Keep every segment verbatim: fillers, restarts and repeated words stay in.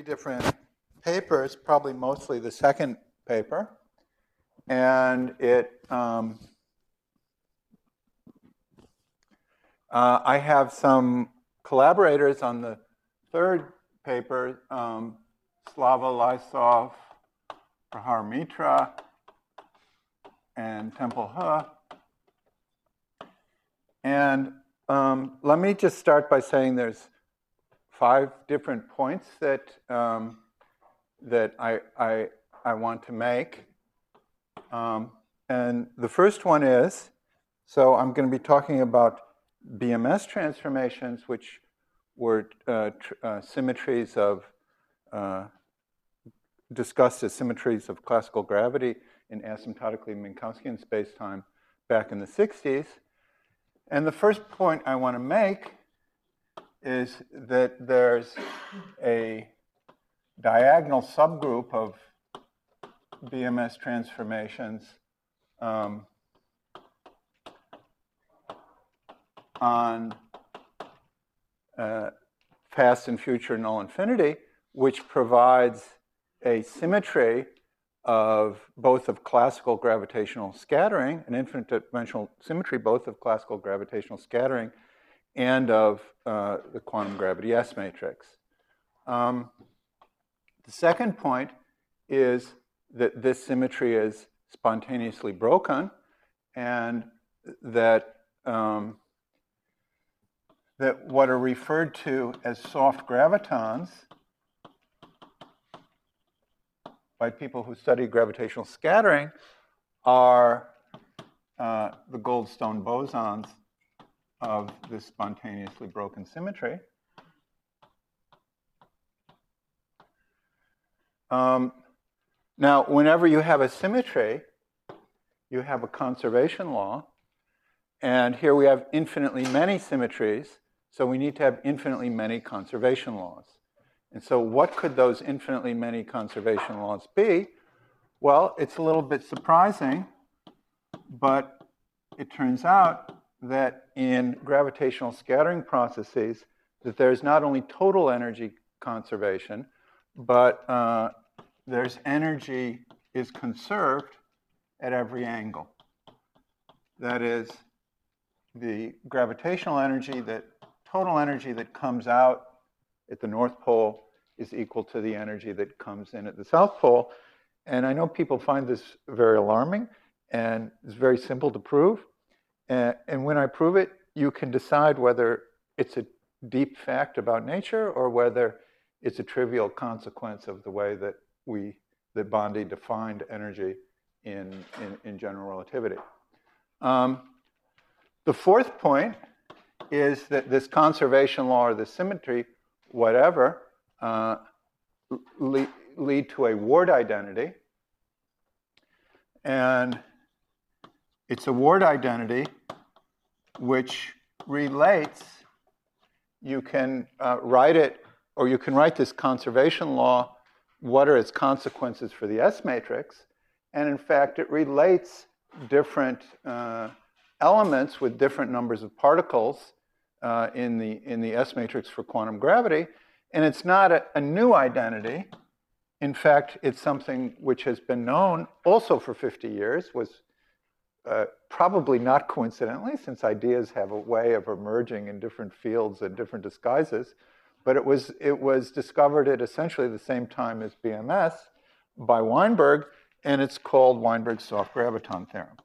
three different papers, probably mostly the second paper. And it, um, uh, I have some collaborators on the third paper, um, Slava Lysov, Prahar Mitra, and Temple He. And um, let me just start by saying there's five different points that, um, that I, I, I want to make. Um, and the first one is, so I'm going to be talking about B M S transformations, which were uh, tr uh, symmetries of, uh, discussed as symmetries of classical gravity in asymptotically Minkowskian spacetime back in the sixties. And the first point I want to make is that there's a diagonal subgroup of B M S transformations um, on uh, past and future null infinity, which provides a symmetry of both of classical gravitational scattering, an infinite dimensional symmetry both of classical gravitational scattering and of uh, the quantum gravity S matrix. Um, the second point is that this symmetry is spontaneously broken, and that, um, that what are referred to as soft gravitons by people who study gravitational scattering are uh, the Goldstone bosons of this spontaneously broken symmetry. Um, now, whenever you have a symmetry, you have a conservation law. And here we have infinitely many symmetries, so we need to have infinitely many conservation laws. And so what could those infinitely many conservation laws be? Well, it's a little bit surprising, but it turns out that in gravitational scattering processes, that there's not only total energy conservation, but uh, there's energy is conserved at every angle. That is, the gravitational energy, that total energy that comes out at the North Pole is equal to the energy that comes in at the South Pole. And I know people find this very alarming, and it's very simple to prove. And, and when I prove it, you can decide whether it's a deep fact about nature or whether it's a trivial consequence of the way that we, that Bondi defined energy in, in, in general relativity. Um, the fourth point is that this conservation law or the symmetry, whatever, uh, lead, lead to a Ward identity. And it's a Ward identity which relates, you can uh, write it, or you can write this conservation law, what are its consequences for the S matrix. And in fact, it relates different uh, elements with different numbers of particles uh, in, the, in the S matrix for quantum gravity. And it's not a, a new identity. In fact, it's something which has been known also for fifty years, was uh, probably not coincidentally, since ideas have a way of emerging in different fields and different disguises. But it was, it was discovered at essentially the same time as B M S by Weinberg, and it's called Weinberg's soft graviton theorem.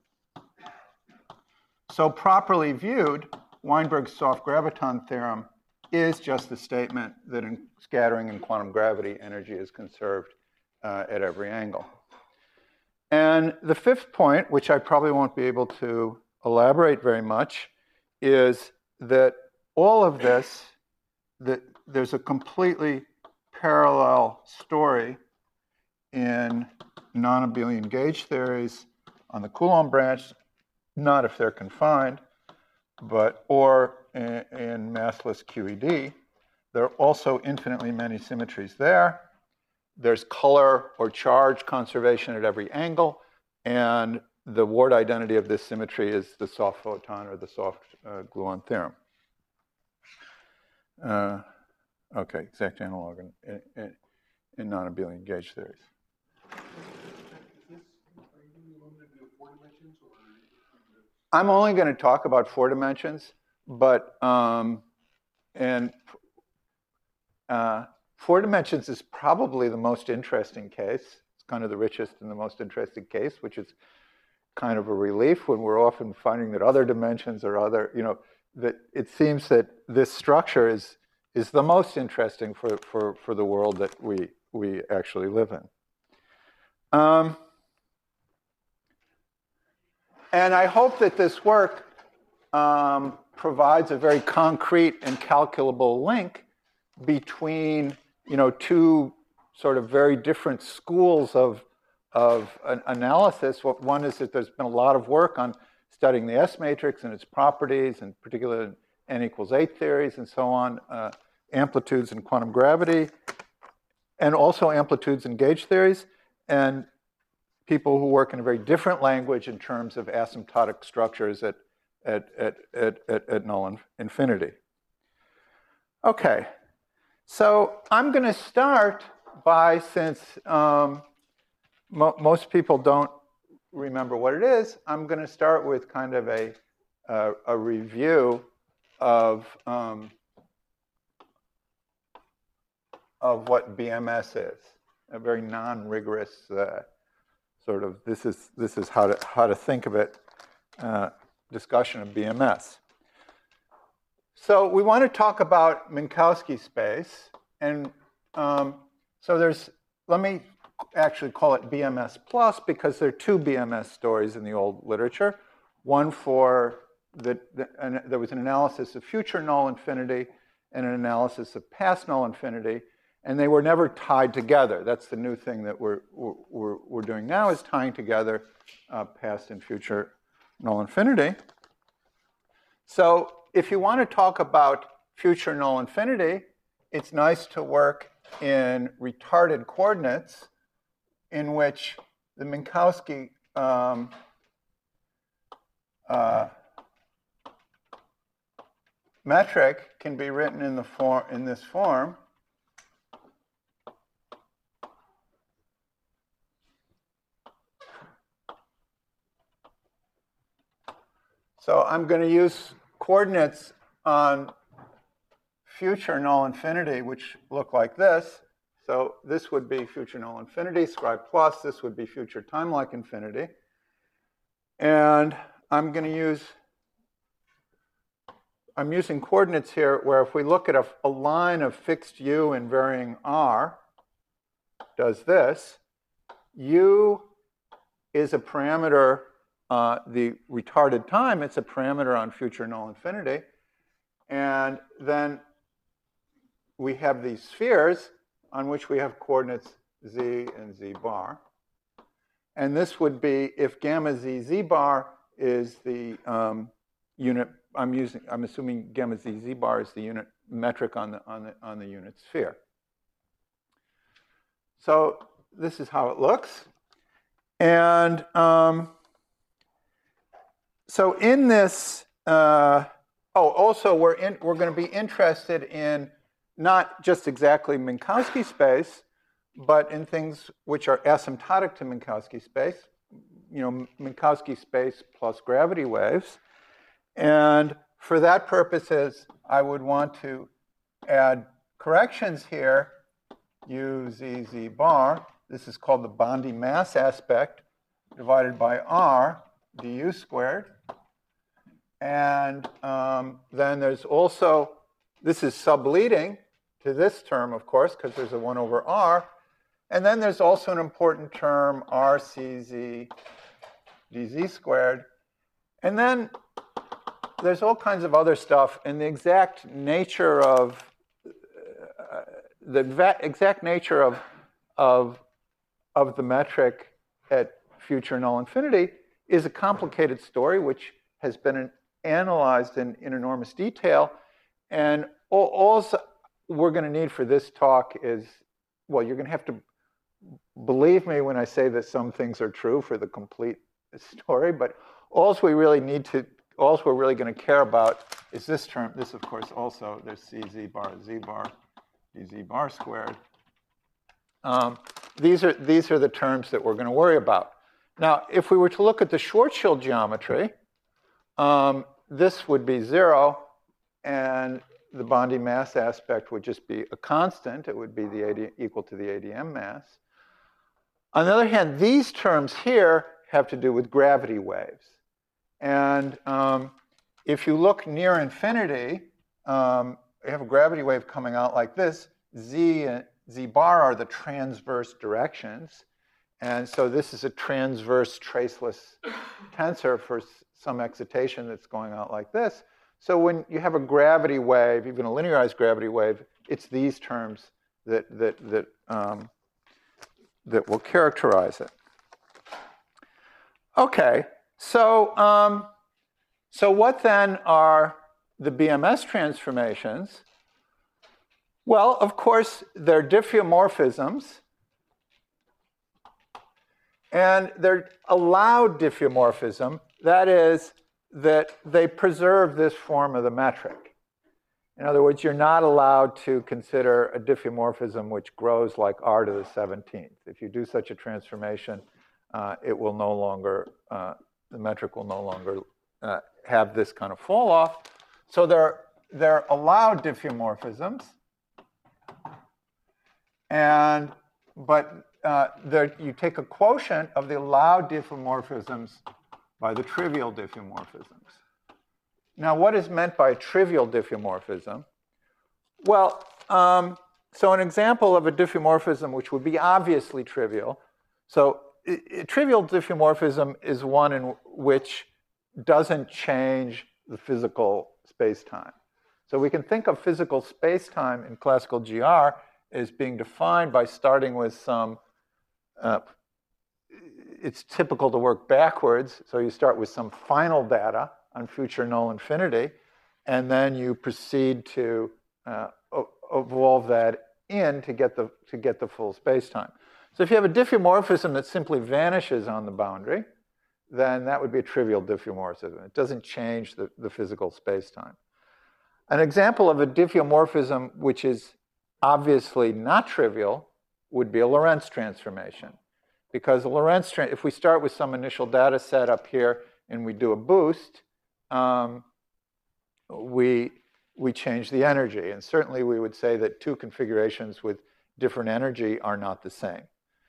So properly viewed, Weinberg's soft graviton theorem is just the statement that in scattering in quantum gravity, energy is conserved uh, at every angle. And the fifth point, which I probably won't be able to elaborate very much, is that all of this, that there's a completely parallel story in non-abelian gauge theories on the Coulomb branch, not if they're confined, but or in, in massless Q E D. There are also infinitely many symmetries there. There's color or charge conservation at every angle, and the Ward identity of this symmetry is the soft photon or the soft uh, gluon theorem. Uh, okay, exact analog. And, and, in non-abelian gauge theories. I'm only going to talk about four dimensions, but um, and uh, four dimensions is probably the most interesting case. It's kind of the richest and the most interesting case, which is kind of a relief when we're often finding that other dimensions or other, you know, that it seems that this structure is is the most interesting for for for the world that we we actually live in. Um, and I hope that this work um, provides a very concrete and calculable link between, you know, two sort of very different schools of of an analysis. One is that there's been a lot of work on studying the S matrix and its properties, and particularly n equals eight theories and so on, uh, amplitudes and quantum gravity, and also amplitudes and gauge theories, and people who work in a very different language in terms of asymptotic structures at, at, at, at, at, at null infinity. Okay, so I'm going to start by, since um, mo most people don't remember what it is, I'm going to start with kind of a, uh, a review of, um, of what B M S is, a very non-rigorous uh, sort of, this is, this is how to, how to think of it, uh, discussion of B M S. So we want to talk about Minkowski space. And um, so there's, let me actually call it B M S plus, because there are two B M S stories in the old literature. One for, the, the and there was an analysis of future null infinity and an analysis of past null infinity. And they were never tied together. That's the new thing that we're, we're, we're doing now, is tying together uh, past and future null infinity. So if you want to talk about future null infinity, it's nice to work in retarded coordinates in which the Minkowski um, uh, metric can be written in, the form, in this form. So I'm going to use coordinates on future null infinity, which look like this. So this would be future null infinity, scribe plus. This would be future time-like infinity. And I'm going to use, I'm using coordinates here where if we look at a, a line of fixed u and varying r, does this. U is a parameter. Uh, the retarded time, it's a parameter on future null infinity. And then we have these spheres on which we have coordinates z and z bar. And this would be if gamma z z bar is the um, unit, I'm using, I'm assuming gamma z z bar is the unit metric on the, on the, on the unit sphere. So this is how it looks. And um, so in this, uh, oh, also we're, in, we're going to be interested in not just exactly Minkowski space, but in things which are asymptotic to Minkowski space, you know, Minkowski space plus gravity waves. And for that purposes, I would want to add corrections here, u, z, z bar. This is called the Bondi mass aspect divided by r du squared. And um, then there's also, this is subleading to this term, of course, because there's a one over r. And then there's also an important term, r c z dz squared. And then there's all kinds of other stuff. And the exact nature of, uh, the exact nature of, of, of the metric at future null infinity is a complicated story, which has been an, analyzed in, in enormous detail. And all, all we're going to need for this talk is, well, you're going to have to believe me when I say that some things are true for the complete story, but all we really need to, all we're really going to care about is this term. This, of course, also, there's c z bar, z bar, dz bar squared. Um, these are, these are the terms that we're going to worry about. Now, if we were to look at the Schwarzschild geometry, um, this would be zero, and the bonding mass aspect would just be a constant. It would be the A D, equal to the A D M mass. On the other hand, these terms here have to do with gravity waves. And um, if you look near infinity, um, you have a gravity wave coming out like this. Z and Z bar are the transverse directions. And so this is a transverse traceless tensor for some excitation that's going out like this. So when you have a gravity wave, even a linearized gravity wave, it's these terms that, that, that, um, that will characterize it. OK, so, um, so what then are the B M S transformations? Well, of course, they're diffeomorphisms. And they're allowed diffeomorphism. That is, that they preserve this form of the metric. In other words, you're not allowed to consider a diffeomorphism which grows like r to the seventeenth. If you do such a transformation, uh, it will no longer, uh, the metric will no longer uh, have this kind of fall off. So they're, they're allowed diffeomorphisms. And, but uh, there, you take a quotient of the allowed diffeomorphisms by the trivial diffeomorphisms. Now, what is meant by a trivial diffeomorphism? Well, um, so an example of a diffeomorphism which would be obviously trivial. So a trivial diffeomorphism is one in which doesn't change the physical space-time. So we can think of physical space-time in classical G R as being defined by starting with some, uh, it's typical to work backwards. So you start with some final data on future null infinity, and then you proceed to uh, evolve that in to get the, to get the full space-time. So if you have a diffeomorphism that simply vanishes on the boundary, then that would be a trivial diffeomorphism. It doesn't change the, the physical space-time. An example of a diffeomorphism which is obviously not trivial would be a Lorentz transformation. Because a Lorentz, if we start with some initial data set up here and we do a boost, um, we, we change the energy. And certainly we would say that two configurations with different energy are not the same.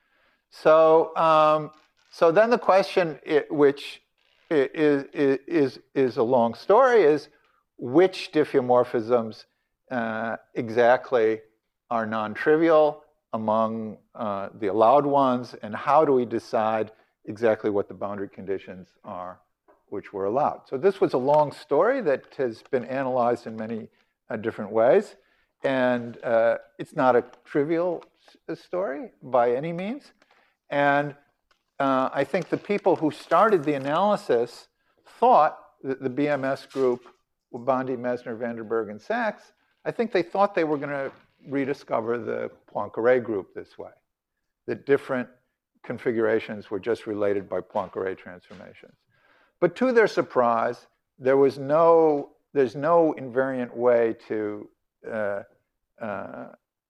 So, um, so then the question, it, which is, is, is a long story, is which diffeomorphisms uh, exactly are non-trivial among uh, the allowed ones, and how do we decide exactly what the boundary conditions are which were allowed? So this was a long story that has been analyzed in many uh, different ways, and uh, it's not a trivial story by any means. And uh, I think the people who started the analysis thought that the B M S group, Bondi, Mesner, Vanderberg, and Sachs, I think they thought they were going to rediscover the Poincare group this way, that different configurations were just related by Poincare transformations. But to their surprise, there was no, there's no invariant way to, uh, uh,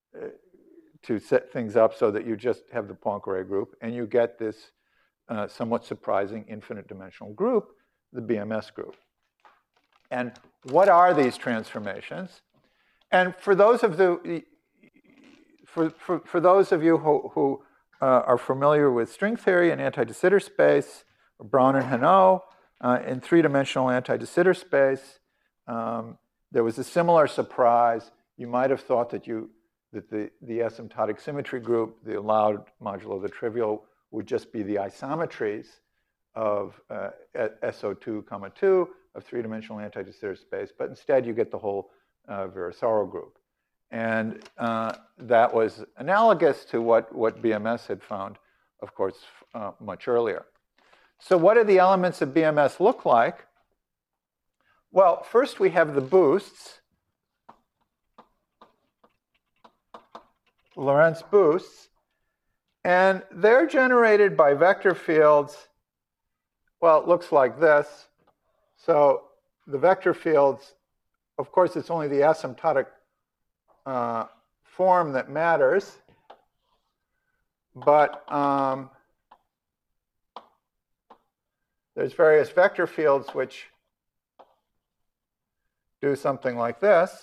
to set things up so that you just have the Poincare group and you get this uh, somewhat surprising infinite dimensional group, the B M S group. And what are these transformations? And for those of the, for, for, for those of you who, who uh, are familiar with string theory and anti-de Sitter space, Braun and Hainaut, uh, in three-dimensional anti-de Sitter space, um, there was a similar surprise. You might have thought that you that the, the asymptotic symmetry group, the allowed modulo the trivial, would just be the isometries of uh, S O two comma two of three-dimensional anti-de Sitter space, but instead you get the whole Uh, Virasoro group. And uh, that was analogous to what, what B M S had found, of course, uh, much earlier. So what do the elements of B M S look like? Well, first we have the boosts, Lorentz boosts, and they're generated by vector fields. Well, it looks like this. So the vector fields, of course, it's only the asymptotic uh, form that matters. but um, there's various vector fields which do something like this.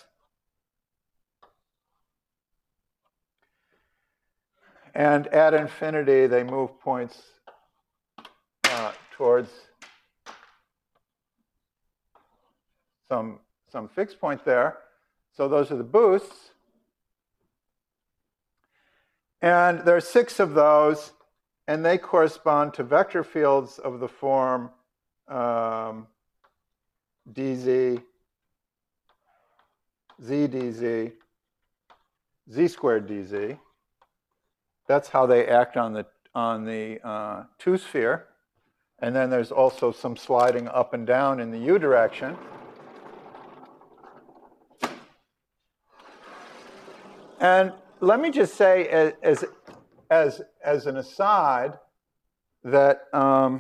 And at infinity, they move points uh, towards some, some fixed point there. So those are the boosts. And there are six of those, and they correspond to vector fields of the form um, dz, z dz, z squared dz. That's how they act on the, on the uh, two-sphere. And then there's also some sliding up and down in the u direction. And let me just say, as, as, as an aside, that um,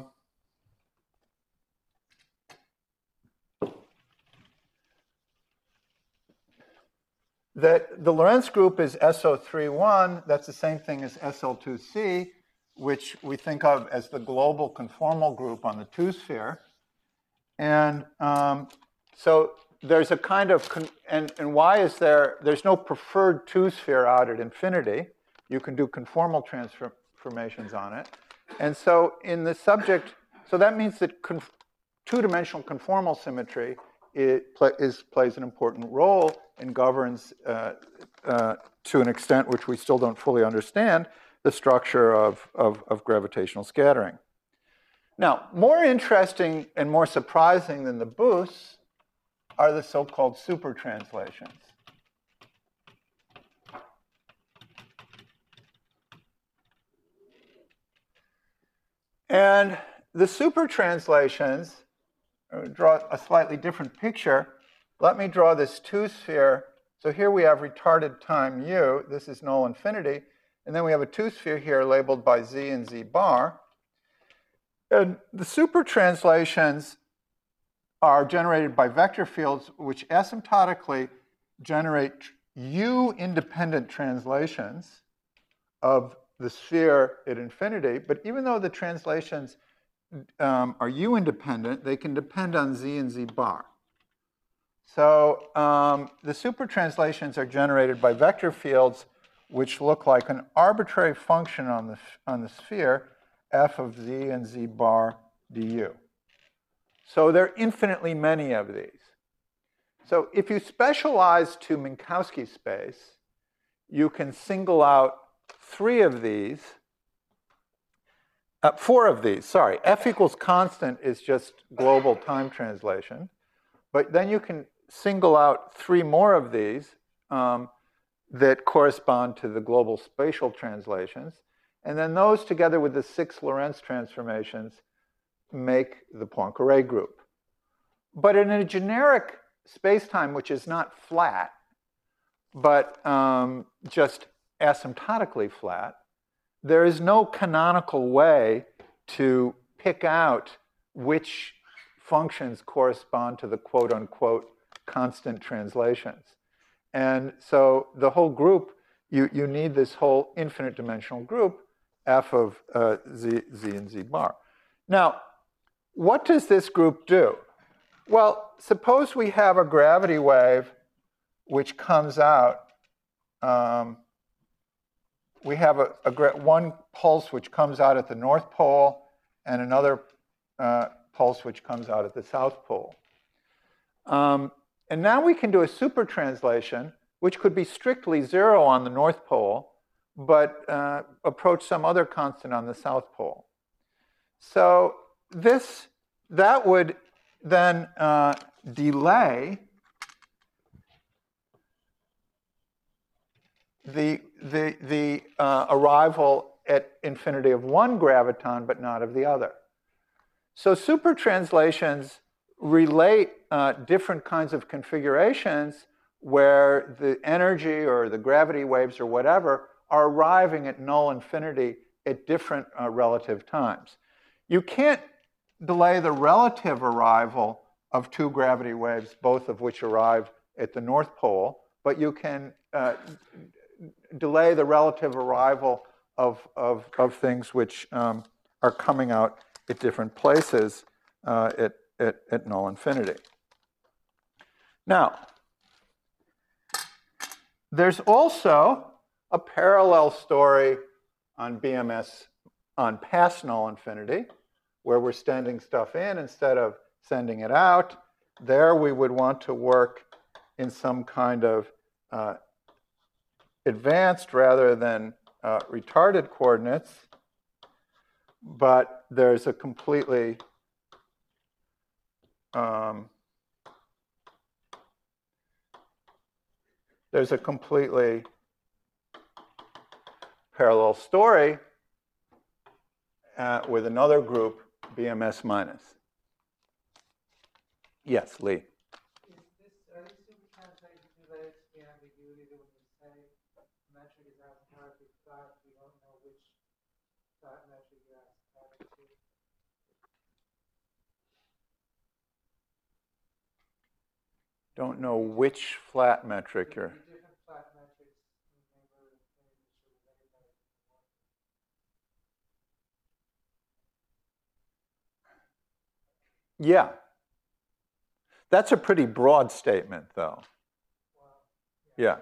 that the Lorentz group is S O three one. That's the same thing as S L two C, which we think of as the global conformal group on the two-sphere. And um, so there's a kind of, con and, and why is there, there's no preferred two-sphere out at infinity. You can do conformal transformations on it. And so in the subject, so that means that two-dimensional conformal symmetry it play, is, plays an important role and governs, uh, uh, to an extent which we still don't fully understand, the structure of, of, of gravitational scattering. Now, more interesting and more surprising than the boosts are the so-called supertranslations. And the supertranslations draw a slightly different picture. Let me draw this two-sphere. So here we have retarded time u. This is null infinity. And then we have a two-sphere here labeled by z and z bar. And the supertranslations are generated by vector fields which asymptotically generate u-independent translations of the sphere at infinity. But even though the translations um, are u-independent, they can depend on z and z bar. So um, the supertranslations are generated by vector fields which look like an arbitrary function on the, on the sphere, f of z and z bar du. So there are infinitely many of these. So if you specialize to Minkowski space, you can single out three of these, uh, four of these, sorry. F equals constant is just global time translation. But then you can single out three more of these um, that correspond to the global spatial translations. And then those, together with the six Lorentz transformations, make the Poincare group. But in a generic spacetime, which is not flat, but um, just asymptotically flat, there is no canonical way to pick out which functions correspond to the quote-unquote constant translations. And so the whole group, you, you need this whole infinite dimensional group, f of uh, z, z and z bar. Now, what does this group do? Well, suppose we have a gravity wave which comes out. Um, we have a, a one pulse which comes out at the North Pole and another uh, pulse which comes out at the South Pole. Um, and now we can do a supertranslation which could be strictly zero on the North Pole, but uh, approach some other constant on the South Pole. So this, that would then uh, delay the, the, the uh, arrival at infinity of one graviton, but not of the other. So supertranslations relate uh, different kinds of configurations where the energy or the gravity waves or whatever are arriving at null infinity at different uh, relative times. You can't delay the relative arrival of two gravity waves, both of which arrive at the North Pole, but you can uh, delay the relative arrival of, of, of things which um, are coming out at different places uh, at, at, at null infinity. Now, there's also a parallel story on B M S on past null infinity, where we're sending stuff in instead of sending it out. There we would want to work in some kind of uh, advanced rather than uh, retarded coordinates, but there's a completely um, there's a completely parallel story uh, with another group, B M S minus. Yes, Lee. Is this, are these super translations related to the ambiguity that when you say metric is asymptotically flat, you don't know which flat metric you're asymptotic to? Don't know which flat metric you're. Different flat metrics in neighborhood infinity should relate by one. Yeah. That's a pretty broad statement, though. Well, yeah. yeah.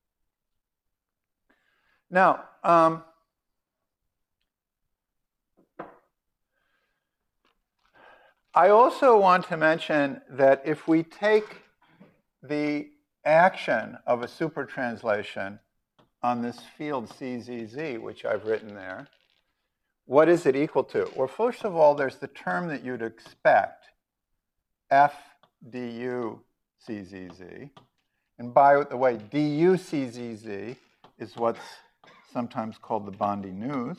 Now, um, I also want to mention that if we take the action of a supertranslation on this field C Z Z, which I've written there, what is it equal to? Well, first of all, there's the term that you'd expect, F du C Z Z. And by the way, du C Z Z is what's sometimes called the Bondi news.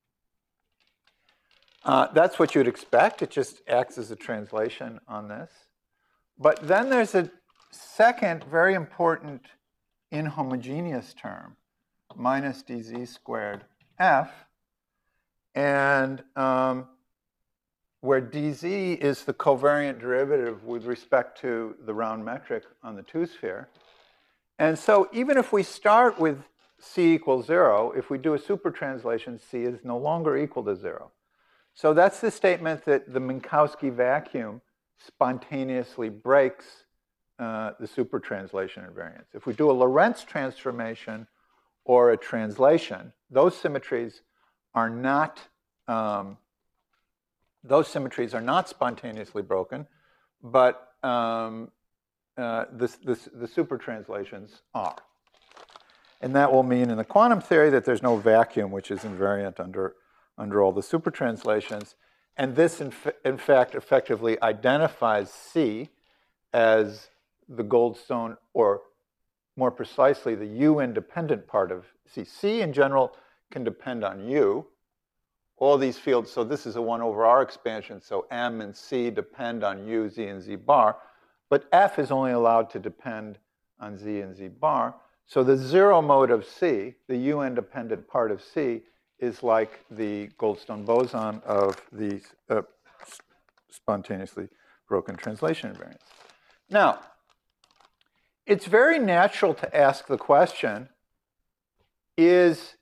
Uh, that's what you'd expect. It just acts as a translation on this. But then there's a second very important inhomogeneous term, minus dz squared f, and um, where dz is the covariant derivative with respect to the round metric on the two-sphere. And so even if we start with c equals zero, if we do a supertranslation, c is no longer equal to zero. So that's the statement that the Minkowski vacuum spontaneously breaks uh, the supertranslation invariance. If we do a Lorentz transformation or a translation, those symmetries are not um, those symmetries are not spontaneously broken, but um, uh, this, this, the supertranslations are. And that will mean in the quantum theory that there's no vacuum which is invariant under, under all the supertranslations. And this, in, in fact, effectively identifies C as the Goldstone, or more precisely, the U-independent part of C. C, in general, can depend on U. All these fields, so this is a one over R expansion, so M and C depend on U, Z, and Z bar. But F is only allowed to depend on Z and Z bar. So the zero mode of C, the U-independent part of C, is like the Goldstone boson of the uh, spontaneously broken translation invariance. Now, it's very natural to ask the question, is,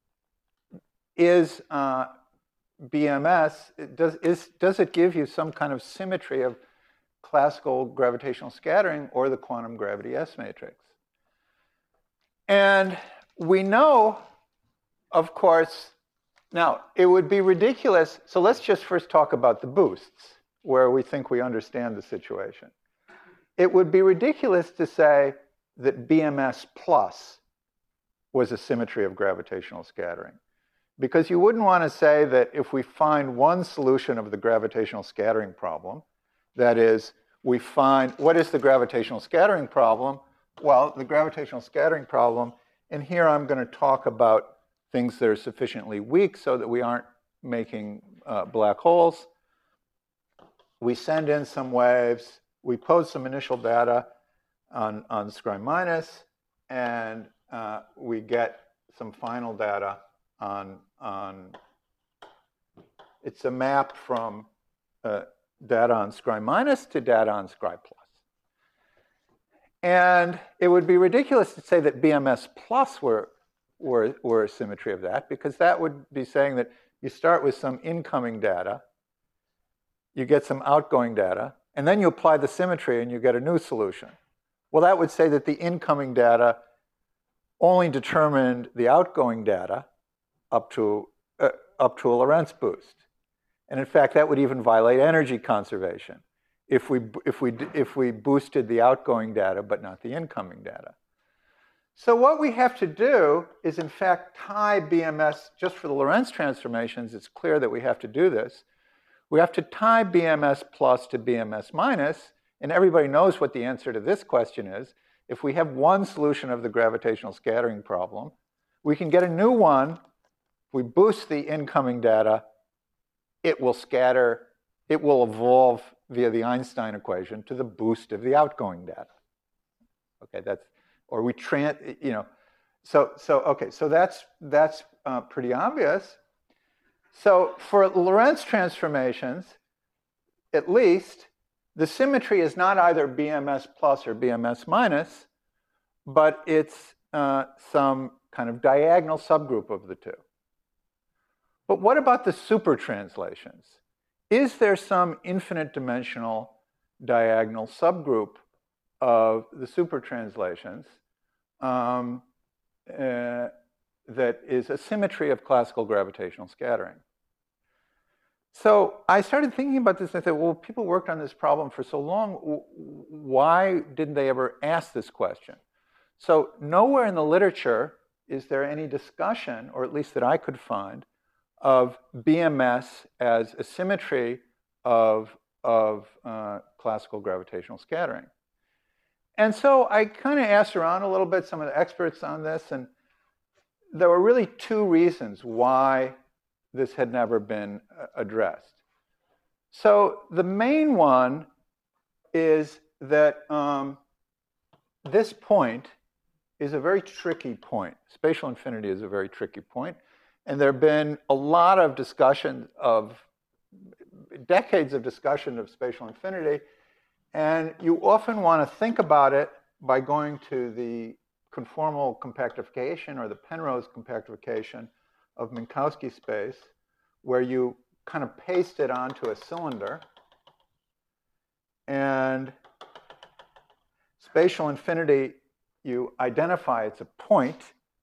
is uh, B M S, does, is, does it give you some kind of symmetry of classical gravitational scattering or the quantum gravity S matrix? And we know, of course, now it would be ridiculous. So let's just first talk about the boosts, where we think we understand the situation. It would be ridiculous to say that B M S plus was a symmetry of gravitational scattering. Because you wouldn't want to say that if we find one solution of the gravitational scattering problem, that is, we find, what is the gravitational scattering problem? Well, the gravitational scattering problem, and here I'm going to talk about things that are sufficiently weak so that we aren't making uh, black holes. We send in some waves, we pose some initial data on, on Scri minus, and uh, we get some final data on, on it's a map from uh, data on Scri minus to data on Scri plus. And it would be ridiculous to say that B M S plus were were, were a symmetry of that, because that would be saying that you start with some incoming data, you get some outgoing data, and then you apply the symmetry and you get a new solution. Well, that would say that the incoming data only determined the outgoing data up to, uh, up to a Lorentz boost. And in fact, that would even violate energy conservation if we, if we, if we boosted the outgoing data but not the incoming data. So what we have to do is, in fact, tie B M S, just for the Lorentz transformations, it's clear that we have to do this. We have to tie B M S plus to B M S minus, and everybody knows what the answer to this question is. If we have one solution of the gravitational scattering problem, we can get a new one. If we boost the incoming data, it will scatter, it will evolve via the Einstein equation to the boost of the outgoing data. Okay, that's, or we tran, you know, so, so okay, so that's, that's uh, pretty obvious. So for Lorentz transformations, at least, the symmetry is not either B M S plus or B M S minus, but it's uh, some kind of diagonal subgroup of the two. But what about the super translations? Is there some infinite dimensional diagonal subgroup of the super translations um, uh, that is a symmetry of classical gravitational scattering? So I started thinking about this and I thought, well, people worked on this problem for so long, why didn't they ever ask this question? So nowhere in the literature is there any discussion, or at least that I could find, of B M S as a symmetry of, of uh, classical gravitational scattering. And so I kind of asked around a little bit, some of the experts on this, and there were really two reasons why this had never been addressed. So the main one is that um, this point is a very tricky point. Spatial infinity is a very tricky point. And there have been a lot of discussion of, decades of discussion of spatial infinity. And you often want to think about it by going to the conformal compactification or the Penrose compactification of Minkowski space, where you kind of paste it onto a cylinder. And spatial infinity, you identify it's a point.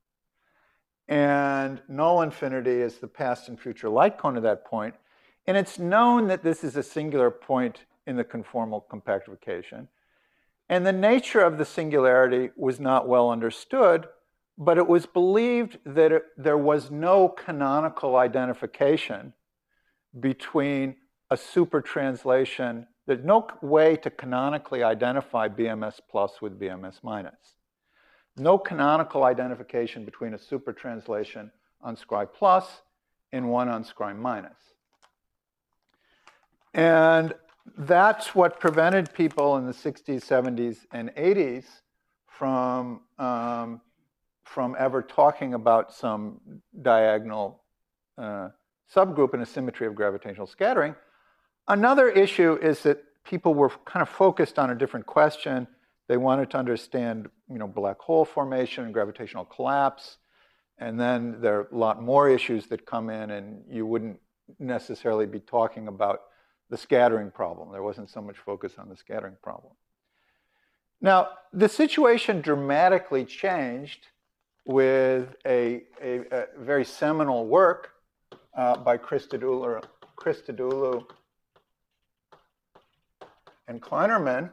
And null infinity is the past and future light cone of that point. And it's known that this is a singular point in the conformal compactification. And the nature of the singularity was not well understood, but it was believed that it, there was no canonical identification between a super translation. There's no way to canonically identify B M S plus with B M S minus. No canonical identification between a super translation on Scri plus and one on Scri minus. And that's what prevented people in the sixties, seventies, and eighties from, um, from ever talking about some diagonal uh, subgroup in a symmetry of gravitational scattering. Another issue is that people were kind of focused on a different question. They wanted to understand, you know, black hole formation and gravitational collapse. And then there are a lot more issues that come in, and you wouldn't necessarily be talking about the scattering problem. There wasn't so much focus on the scattering problem. Now, the situation dramatically changed with a, a, a very seminal work uh, by Christodoulou, Christodoulou and Kleinerman.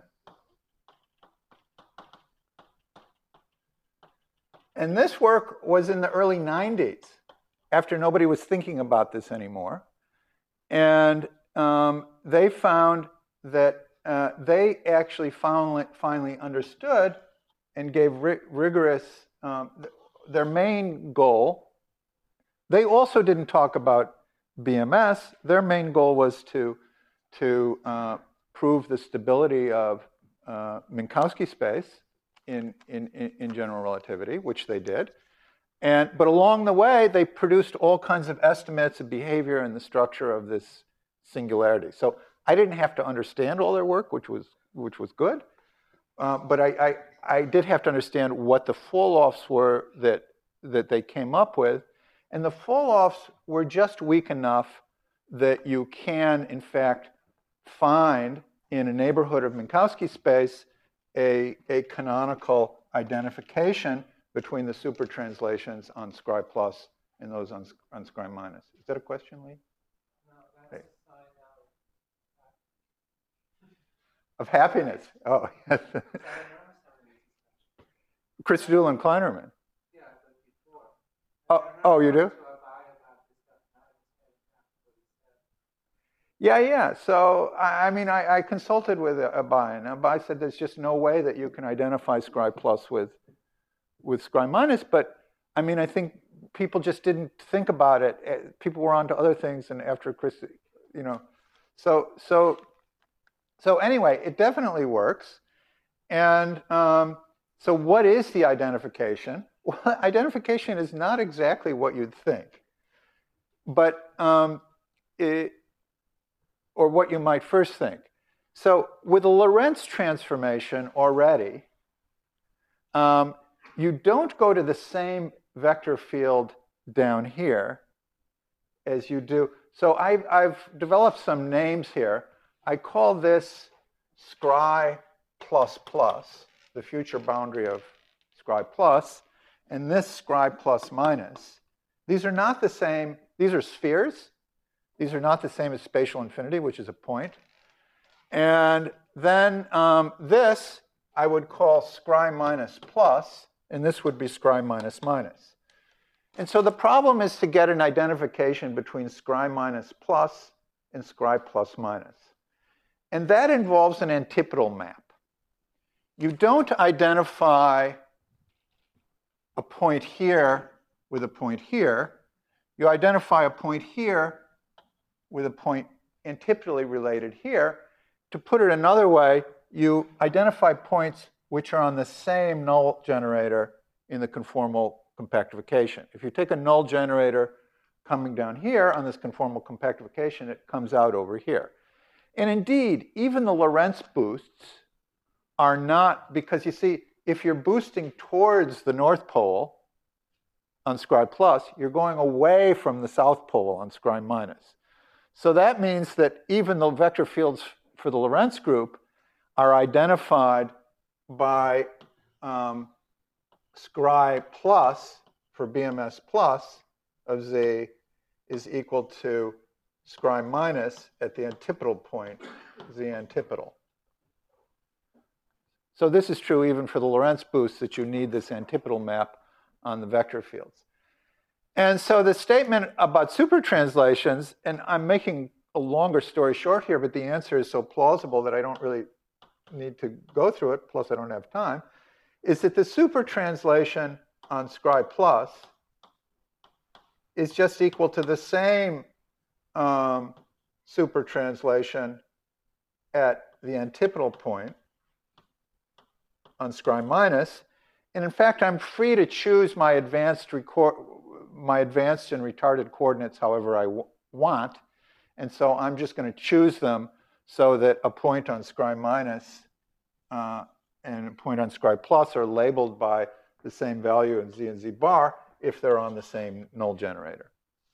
And this work was in the early nineties, after nobody was thinking about this anymore. And um, they found that uh, they actually finally, finally understood and gave ri rigorous, um, th their main goal. They also didn't talk about B M S. Their main goal was to, to uh, prove the stability of uh, Minkowski space in, in, in general relativity, which they did. And, but along the way, they produced all kinds of estimates of behavior and the structure of this singularity. So I didn't have to understand all their work, which was, which was good. Uh, but I, I, I did have to understand what the fall-offs were that that they came up with. And the fall-offs were just weak enough that you can, in fact, find in a neighborhood of Minkowski space a, a canonical identification between the super translations on Scri plus and those on, on Scri minus. Is that a question, Lee? No, that's a sign Of happiness. Oh, yes. Chris Doolin Kleinerman. Yeah, but before. Oh, oh, you do? Yeah, yeah. So, I, I mean, I, I consulted with Abai, and Abai said there's just no way that you can identify Scri plus with, with Scri minus. But, I mean, I think people just didn't think about it. People were on to other things, and after Chris, you know. So, so, so anyway, it definitely works. And um, so what is the identification? Well, identification is not exactly what you'd think. But um, it, or what you might first think. So with a Lorentz transformation already, um, you don't go to the same vector field down here as you do. So I've, I've developed some names here. I call this Scri plus plus, the future boundary of Scri plus, and this Scri plus minus. These are not the same. These are spheres. These are not the same as spatial infinity, which is a point. And then um, this I would call Scri minus plus, and this would be Scri minus minus. And so the problem is to get an identification between Scri minus plus and Scri plus minus. And that involves an antipodal map. You don't identify a point here with a point here. You identify a point here with a point antipodally related here. To put it another way, you identify points which are on the same null generator in the conformal compactification. If you take a null generator coming down here on this conformal compactification, it comes out over here. And indeed, even the Lorentz boosts are not, because you see, if you're boosting towards the North Pole on Scri plus, you're going away from the South Pole on Scri minus. So that means that even the vector fields for the Lorentz group are identified by um, Scri plus for B M S plus of Z is equal to Scri minus at the antipodal point, Z antipodal. So this is true even for the Lorentz boosts, that you need this antipodal map on the vector fields. And so the statement about supertranslations, and I'm making a longer story short here, but the answer is so plausible that I don't really need to go through it, plus I don't have time, is that the supertranslation on Scri plus is just equal to the same um, supertranslation at the antipodal point on Scri minus. And in fact, I'm free to choose my advanced record, my advanced and retarded coordinates however I w want. And so I'm just going to choose them so that a point on Scri minus uh, and a point on Scri plus are labeled by the same value in Z and Z bar if they're on the same null generator.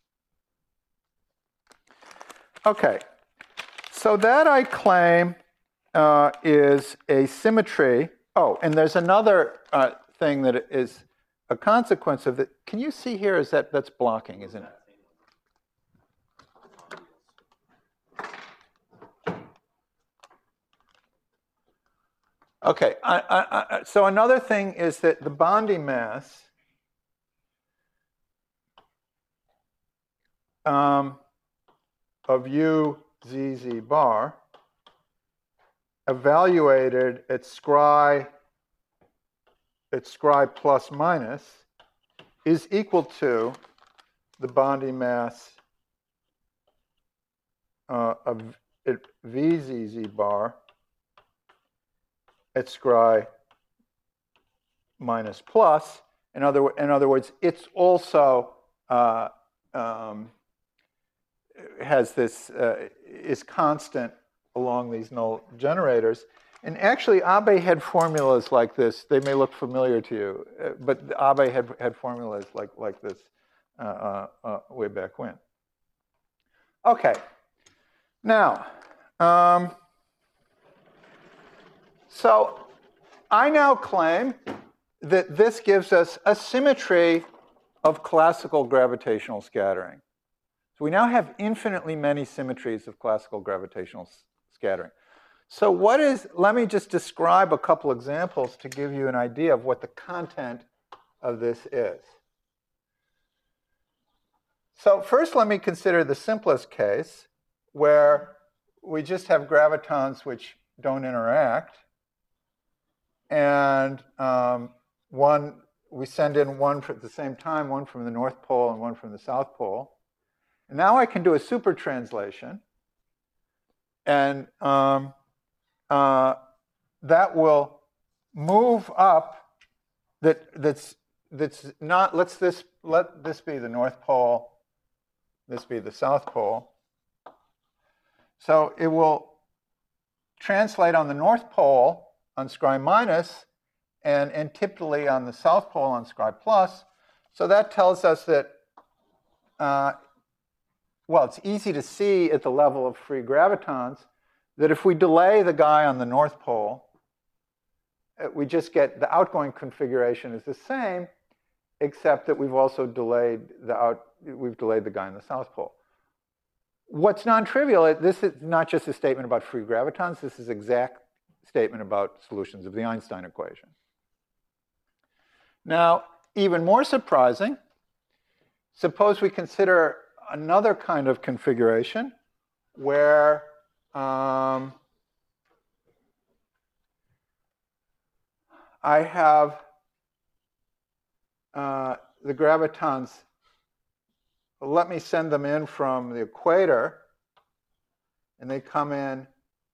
Okay, so that I claim uh, is a symmetry. Oh, and there's another uh, thing that is a consequence of it. Can you see here? Is that that's blocking, isn't it? Okay, I, I, I, so another thing is that the bonding mass um, of U Z Z bar evaluated at Scri at Scri plus minus is equal to the bonding mass uh, of at V Z Z bar at Scri minus plus. In other, in other words, it's also uh, um, has this, uh, is constant along these null generators. And actually, Abe had formulas like this. They may look familiar to you, uh, but Abe had, had formulas like, like this uh, uh, uh, way back when. Okay. Now, um, so I now claim that this gives us a symmetry of classical gravitational scattering. So we now have infinitely many symmetries of classical gravitational scattering. So what is, let me just describe a couple examples to give you an idea of what the content of this is. So first let me consider the simplest case where we just have gravitons which don't interact. And um, one, we send in one at the same time, one from the North Pole and one from the South Pole. And now I can do a super translation. And um, uh, that will move up, that, that's, that's not, let's this, let this be the North Pole, this be the South Pole. So it will translate on the North Pole on scry minus and antipodally on the South Pole on scry plus. So that tells us that, uh, well, it's easy to see at the level of free gravitons that if we delay the guy on the North Pole, we just get the outgoing configuration is the same, except that we've also delayed the out, we've delayed the guy on the South Pole. What's non-trivial, this is not just a statement about free gravitons, this is an exact statement about solutions of the Einstein equation. Now, even more surprising, suppose we consider another kind of configuration where um, I have uh, the gravitons, let me send them in from the equator, and they come in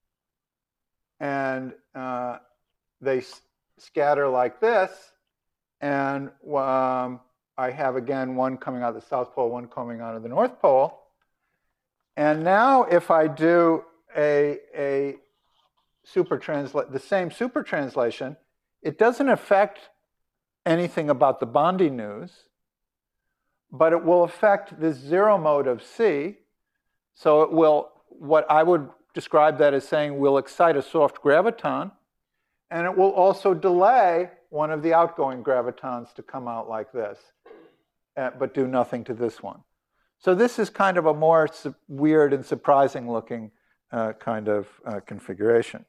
and uh, they scatter like this, and um, I have, again, one coming out of the South Pole, one coming out of the North Pole. And now if I do a, a super translate, the same super translation, it doesn't affect anything about the Bondi news, but it will affect this zero mode of C. So it will, what I would describe that as saying, will excite a soft graviton, and it will also delay one of the outgoing gravitons to come out like this, uh, but do nothing to this one. So this is kind of a more weird and surprising looking uh, kind of uh, configuration.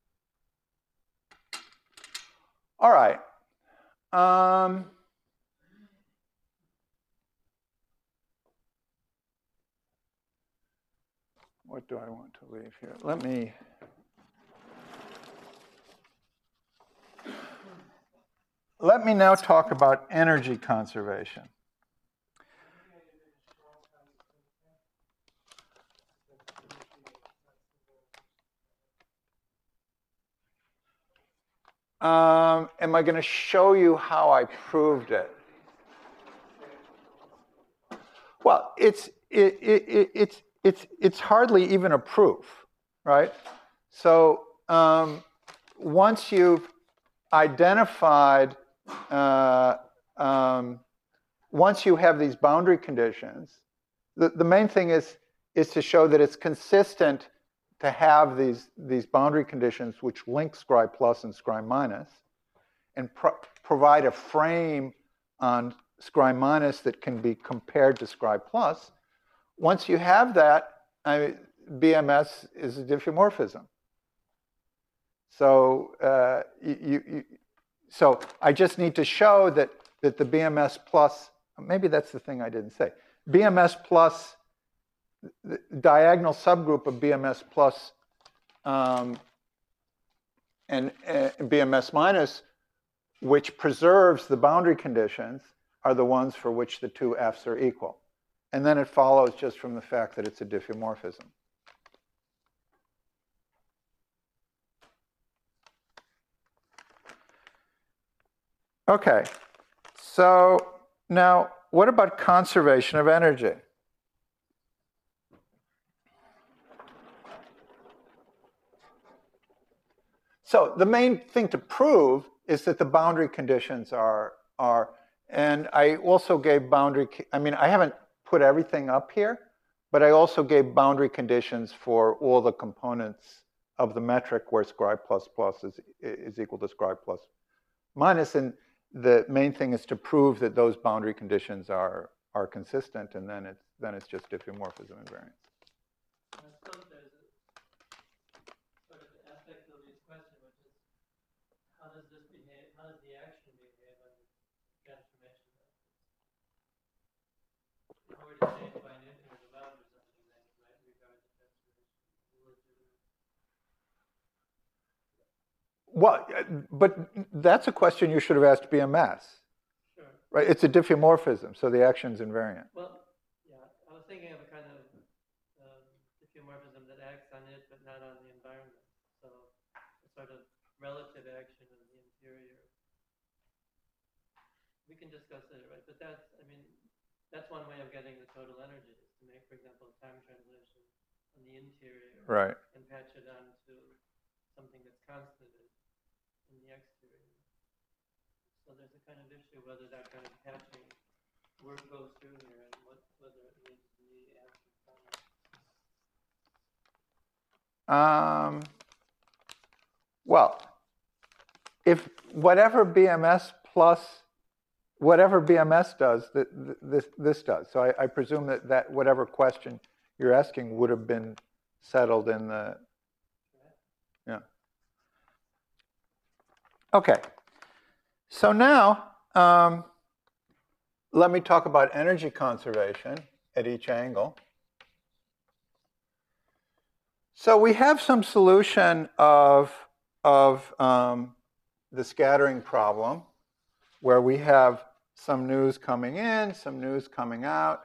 All right. Um, what do I want to leave here? Let me... Let me now talk about energy conservation. Um, am I going to show you how I proved it? Well, it's, it, it, it, it's, it's, it's hardly even a proof, right? So um, once you've identified, uh, um, once you have these boundary conditions, the, the main thing is, is to show that it's consistent to have these, these boundary conditions which link scry plus and scry minus, and pro provide a frame on scry minus that can be compared to scry plus. Once you have that, I, B M S is a diffeomorphism. So, uh, you, you, so I just need to show that, that the B M S plus, maybe that's the thing I didn't say, B M S plus, the diagonal subgroup of B M S plus um, and uh, B M S minus, which preserves the boundary conditions, are the ones for which the two F's are equal. And then it follows just from the fact that it's a diffeomorphism. Okay, so now what about conservation of energy? So the main thing to prove is that the boundary conditions are, are, and I also gave boundary, I mean, I haven't put everything up here, but I also gave boundary conditions for all the components of the metric where scribe plus plus is, is equal to scribe plus minus. And the main thing is to prove that those boundary conditions are, are consistent, and then it's, then it's just diffeomorphism invariance. I suppose there's a sort of aspect of this question, which is how does this behave, how does the action behave under transformation methods? If we were to change by an infinite amount or something, then you might regard the transformation as illegitimate. Well, but that's a question you should have asked B M S. Sure. Right? It's a diffeomorphism, so the action's invariant. Well, yeah, I was thinking of a kind of um, diffeomorphism that acts on it but not on the environment. So a sort of relative action of the interior. We can discuss it, right? But that's, I mean, that's one way of getting the total energy, is to make, for example, a time translation on the interior. Right. And patch it onto something that's constant in the exterior. So there's a kind of issue whether that kind of patching work goes through here and what, whether it needs to be Um, action. well, if whatever B M S plus whatever B M S does, th th this this does. So I, I presume that that whatever question you're asking would have been settled in the. Yeah. Okay. So now um, let me talk about energy conservation at each angle. So we have some solution of, of um, the scattering problem where we have some news coming in, some news coming out.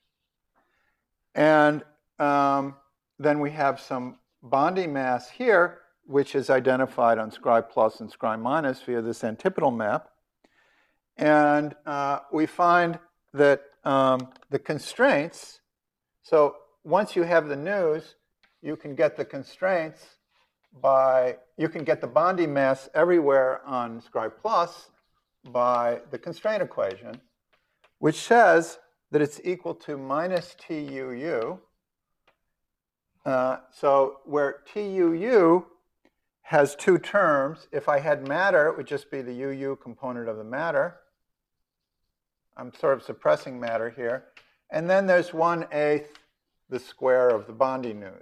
And um, then we have some bonding mass here, which is identified on scribe plus and scribe minus via this antipodal map. And uh, we find that um, the constraints, so once you have the news, you can get the constraints by, you can get the bonding mass everywhere on scribe plus by the constraint equation, which says that it's equal to minus T U U. Uh, so where T U U has two terms, if I had matter, it would just be the U U component of the matter. I'm sort of suppressing matter here. And then there's one eighth the square of the bonding news.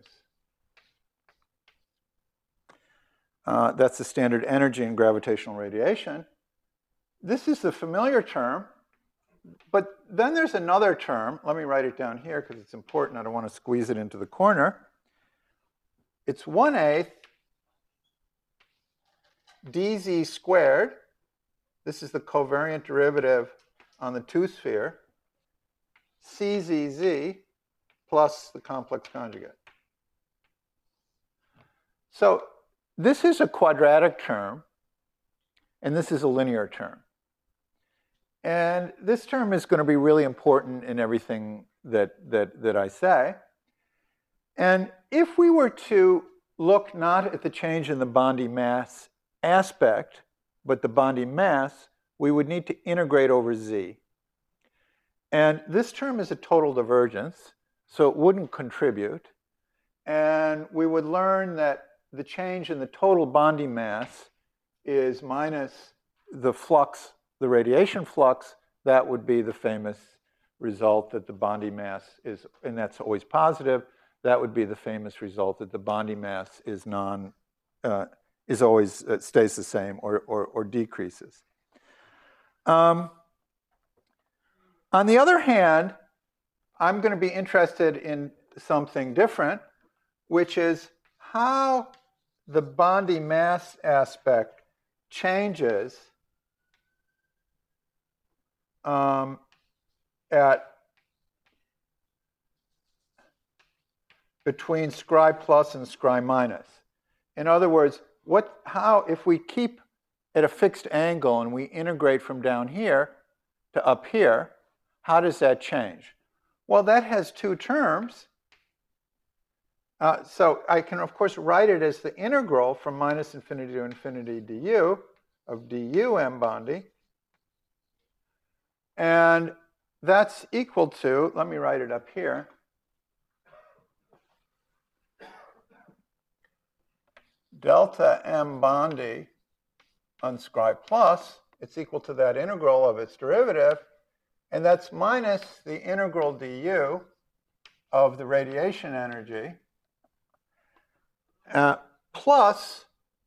Uh, that's the standard energy in gravitational radiation. This is the familiar term. But then there's another term. Let me write it down here because it's important. I don't want to squeeze it into the corner. It's one eighth dz squared. This is the covariant derivative on the two-sphere. C Z Z plus the complex conjugate. So this is a quadratic term, and this is a linear term. And this term is going to be really important in everything that, that, that I say. And if we were to look not at the change in the bonding mass aspect, but the bonding mass, we would need to integrate over z. And this term is a total divergence, so it wouldn't contribute. And we would learn that the change in the total bonding mass is minus the flux, the radiation flux. That would be the famous result that the bonding mass is, and that's always positive. That would be the famous result that the bonding mass is non, uh, is always uh, stays the same or, or, or decreases. Um, on the other hand, I'm going to be interested in something different, which is how the bonding mass aspect changes um, at between scribe plus and scribe minus. In other words, what, how, if we keep at a fixed angle and we integrate from down here to up here, how does that change? Well, that has two terms. Uh, so I can, of course, write it as the integral from minus infinity to infinity du of du m Bondi. And that's equal to, let me write it up here, delta m Bondi unscribed plus, it's equal to that integral of its derivative, and that's minus the integral du of the radiation energy, uh, plus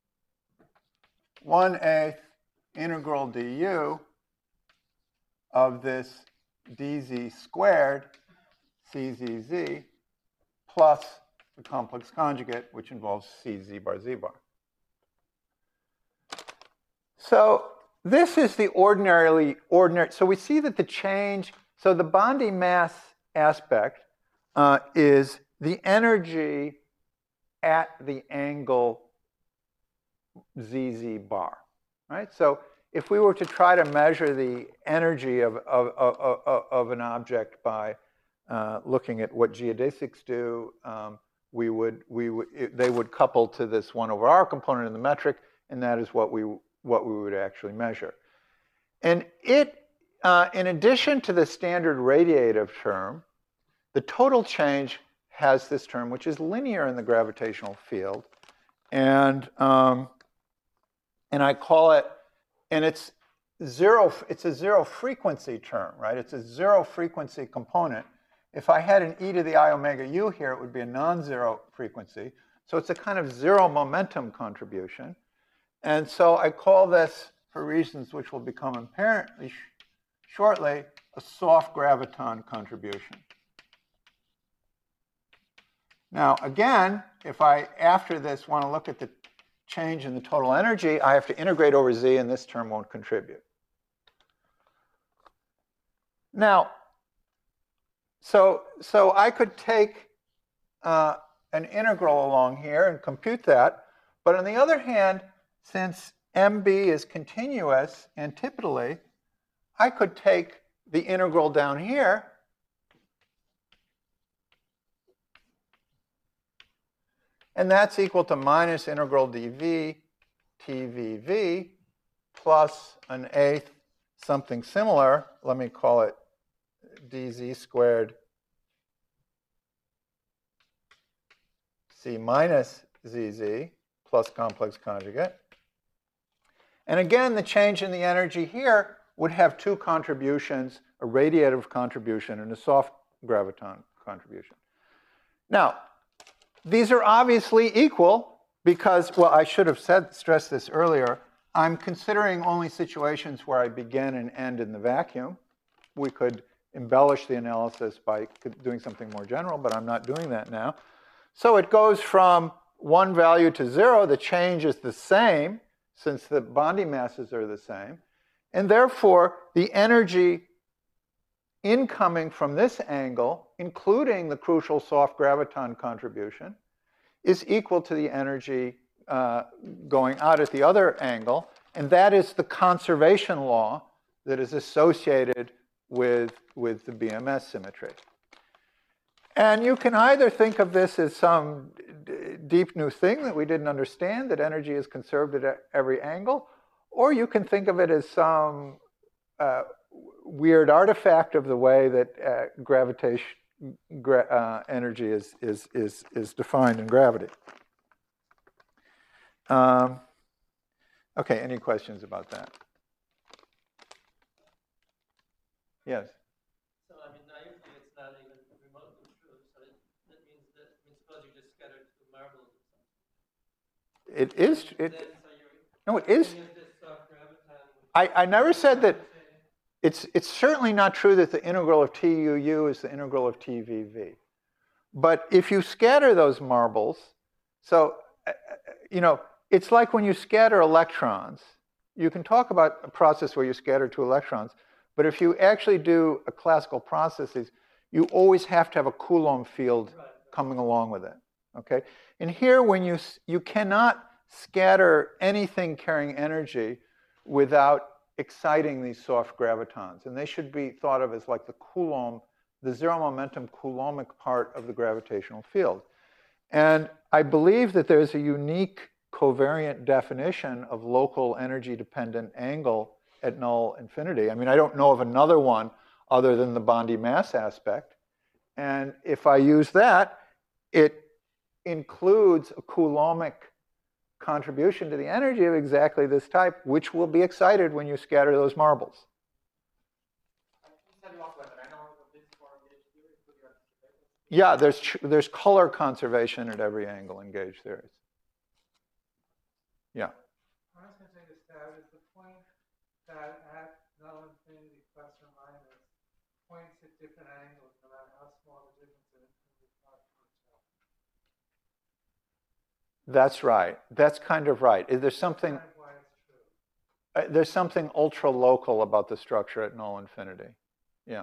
one eighth integral du of this dz squared czz plus the complex conjugate, which involves cz bar z bar. So this is the ordinarily ordinary. So we see that the change, so the Bondi mass aspect uh, is the energy at the angle zz bar, right? So if we were to try to measure the energy of, of, of, of, of an object by uh, looking at what geodesics do, um, we would, we would, it, they would couple to this one over r component in the metric, and that is what we, what we would actually measure. And it, uh, in addition to the standard radiative term, the total change has this term, which is linear in the gravitational field. And, um, and I call it, and it's zero, it's a zero frequency term, right? It's a zero frequency component. If I had an e to the I omega u here, it would be a non-zero frequency. So it's a kind of zero momentum contribution. And so I call this, for reasons which will become apparently sh shortly, a soft graviton contribution. Now, again, if I, after this, want to look at the change in the total energy, I have to integrate over z, and this term won't contribute. Now, so, so I could take uh, an integral along here and compute that. But on the other hand, since M B is continuous antipodally, I could take the integral down here and that's equal to minus integral dv T V V plus an eighth something similar. Let me call it dz squared c minus zz plus complex conjugate. And again, the change in the energy here would have two contributions, a radiative contribution and a soft graviton contribution. Now, these are obviously equal because, well, I should have said, stressed this earlier. I'm considering only situations where I begin and end in the vacuum. We could embellish the analysis by doing something more general, but I'm not doing that now. So it goes from one value to zero. The change is the same since the Bondi masses are the same. And therefore, the energy incoming from this angle, including the crucial soft graviton contribution, is equal to the energy uh, going out at the other angle. And that is the conservation law that is associated with, with the B M S symmetry. And you can either think of this as some deep new thing that we didn't understand, that energy is conserved at every angle, or you can think of it as some uh, weird artifact of the way that uh, gravitation gra uh, energy is, is, is, is defined in gravity. Um, okay, any questions about that? Yes? So, I mean, naively, it's not even remotely true. So it, that means that, I mean, suppose you just scattered two marbles or something. It is, it, Then, so you're, no, it is. this soft graviton, I, I never said that. It's, it's certainly not true that the integral of T U U is the integral of T V V. But if you scatter those marbles, so, you know, it's like when you scatter electrons. You can talk about a process where you scatter two electrons, but if you actually do a classical processes, you always have to have a Coulomb field coming along with it, okay? And here, when you, you cannot scatter anything carrying energy without exciting these soft gravitons. And they should be thought of as like the Coulomb, the zero momentum Coulombic part of the gravitational field. And I believe that there's a unique covariant definition of local energy-dependent angle at null infinity. I mean, I don't know of another one other than the Bondi mass aspect. And if I use that, it includes a Coulombic contribution to the energy of exactly this type, which will be excited when you scatter those marbles. Yeah, there's, there's color conservation at every angle in gauge theories. Yeah. I was going to say this, Dad, is the point that at null infinity plus or minus points at different angles, no matter how small the difference is, can be thought to itself. That's right. That's kind of right. Is there something? That's kind of why it's true. Uh, there's something ultra local about the structure at null infinity. Yeah.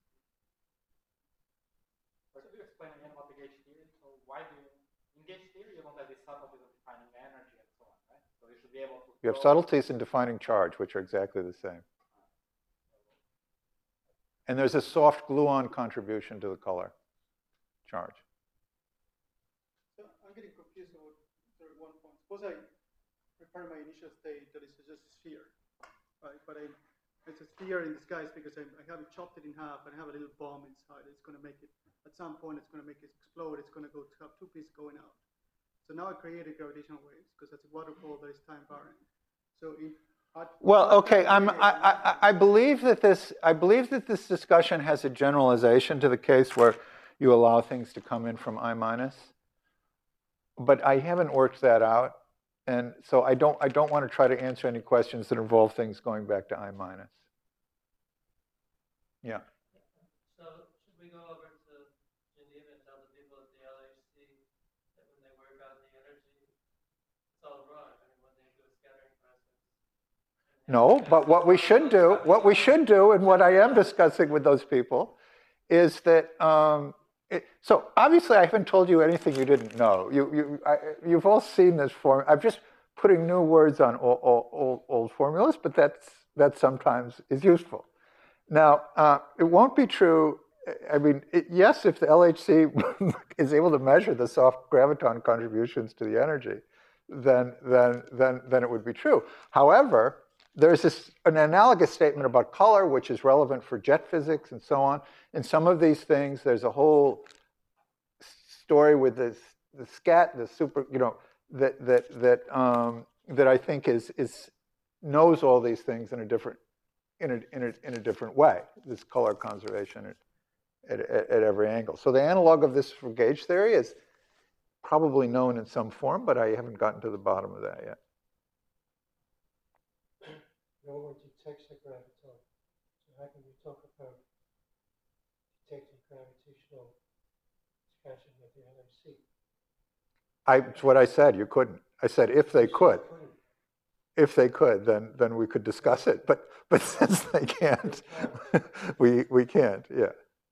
Could you explain again about the gauge theory? So why do you, in gauge theory, you don't have the subtleties of defining energy and so on, right? So you should be able to. You have subtleties in defining charge, which are exactly the same. And there's a soft gluon contribution to the color charge. So I'm getting confused about sort of one point. Suppose I refer to my initial state that is just a sphere, right? But I, it's a sphere in disguise because I, I have it chopped it in half and I have a little bomb inside. It's going to make it, at some point, it's going to make it explode. It's going to go to have two pieces going out. So now I created gravitational waves because that's a waterfall that is time varying. So in Well, okay, I'm, I, I, I believe that this, I believe that this discussion has a generalization to the case where you allow things to come in from I minus, but I haven't worked that out, and so I don't, I don't want to try to answer any questions that involve things going back to I minus. Yeah. So should we go over to Geneva and tell the people at the L H C that when they work out the energy, it's all wrong? I mean, when they do a scattering process. No, but what we should do, what we should do, and what I am discussing with those people, is that, um, it, so obviously I haven't told you anything you didn't know. You, you, I, you've all seen this form. I'm just putting new words on old, old, old formulas, but that's, that sometimes is useful. Now, uh, it won't be true, I mean, it, yes, if the L H C is able to measure the soft graviton contributions to the energy, then, then, then, then it would be true. However, there's this, an analogous statement about color, which is relevant for jet physics and so on. In some of these things, there's a whole story with this, the scat, the super, you know, that that that um, that I think is is knows all these things in a different in a in a in a different way. This color conservation at, at, at every angle. So the analog of this for gauge theory is probably known in some form, but I haven't gotten to the bottom of that yet. No one detects the graviton. So how can you talk about detecting gravitational expansion with the L H C? I, it's what I said, you couldn't. I said if they could. If they could, then then we could discuss it. But but since they can't, we we can't, yeah.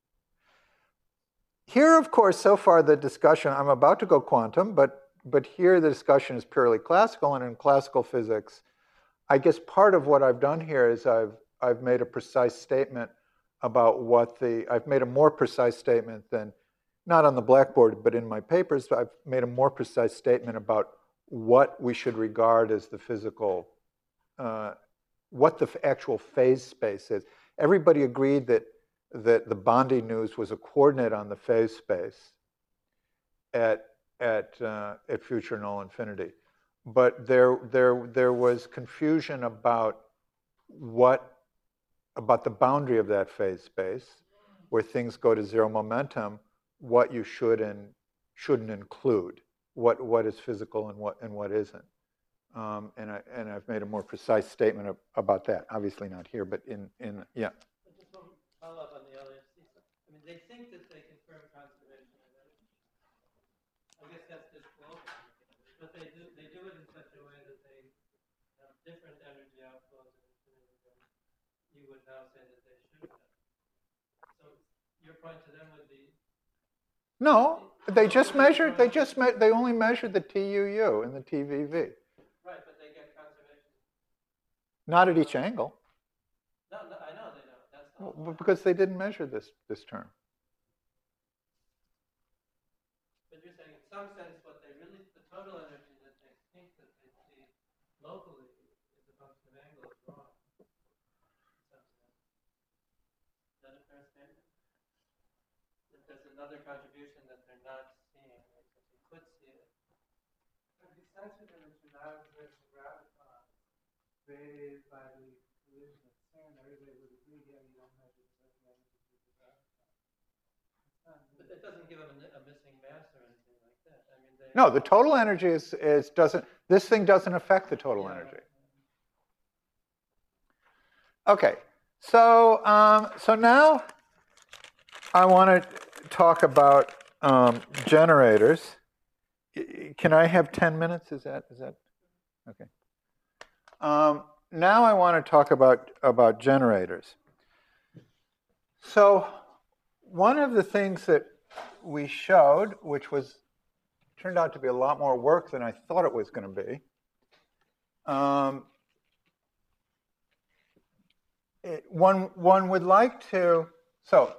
Here, of course, so far the discussion, I'm about to go quantum, but but here the discussion is purely classical, and in classical physics, I guess part of what I've done here is I've, I've made a precise statement about what the, I've made a more precise statement than, not on the blackboard, but in my papers, I've made a more precise statement about what we should regard as the physical, uh, what the actual phase space is. Everybody agreed that, that the Bondi news was a coordinate on the phase space at, at, uh, at future null infinity. But there, there, there was confusion about what, about the boundary of that phase space, where things go to zero momentum, what you should and shouldn't include, what, what is physical and what, and what isn't. Um, and, I, and I've made a more precise statement of, about that. Obviously not here, but in, in yeah. Just one follow-up on the L H C. I mean, they think that they confirm conservation of energy. I guess that's just local. But they do, they do it in such a way that they have different energy outflows in infinity than you would now say that they should have. So your point to them would be? No, they just measured, they just, me they only measured the T U U and the T V V. Right, but they get conservation. Not at each angle. No, no, I know they don't. That's not. Well, because they didn't measure this, this term. but you're saying in some sense what they really, the total energy that they think that they see locally is a function of angle is wrong. In some sense. Is that a fair statement? That there's another contribution that they're not seeing, because you could see it. The essential energy now is the graviton created by the collision of sin. Everybody would agree, yeah, you don't measure the energy to the graviton. But that doesn't give them a, a missing mass or anything like that. I mean, they, No, the total energy is, is doesn't, this thing doesn't affect the total yeah, energy. Okay, so, um, so now I want to talk about um, generators. Can I have ten minutes? Is that, is that, okay. Um, now I want to talk about, about generators. So one of the things that we showed, which was, turned out to be a lot more work than I thought it was going to be, um, it, one, one would like to, so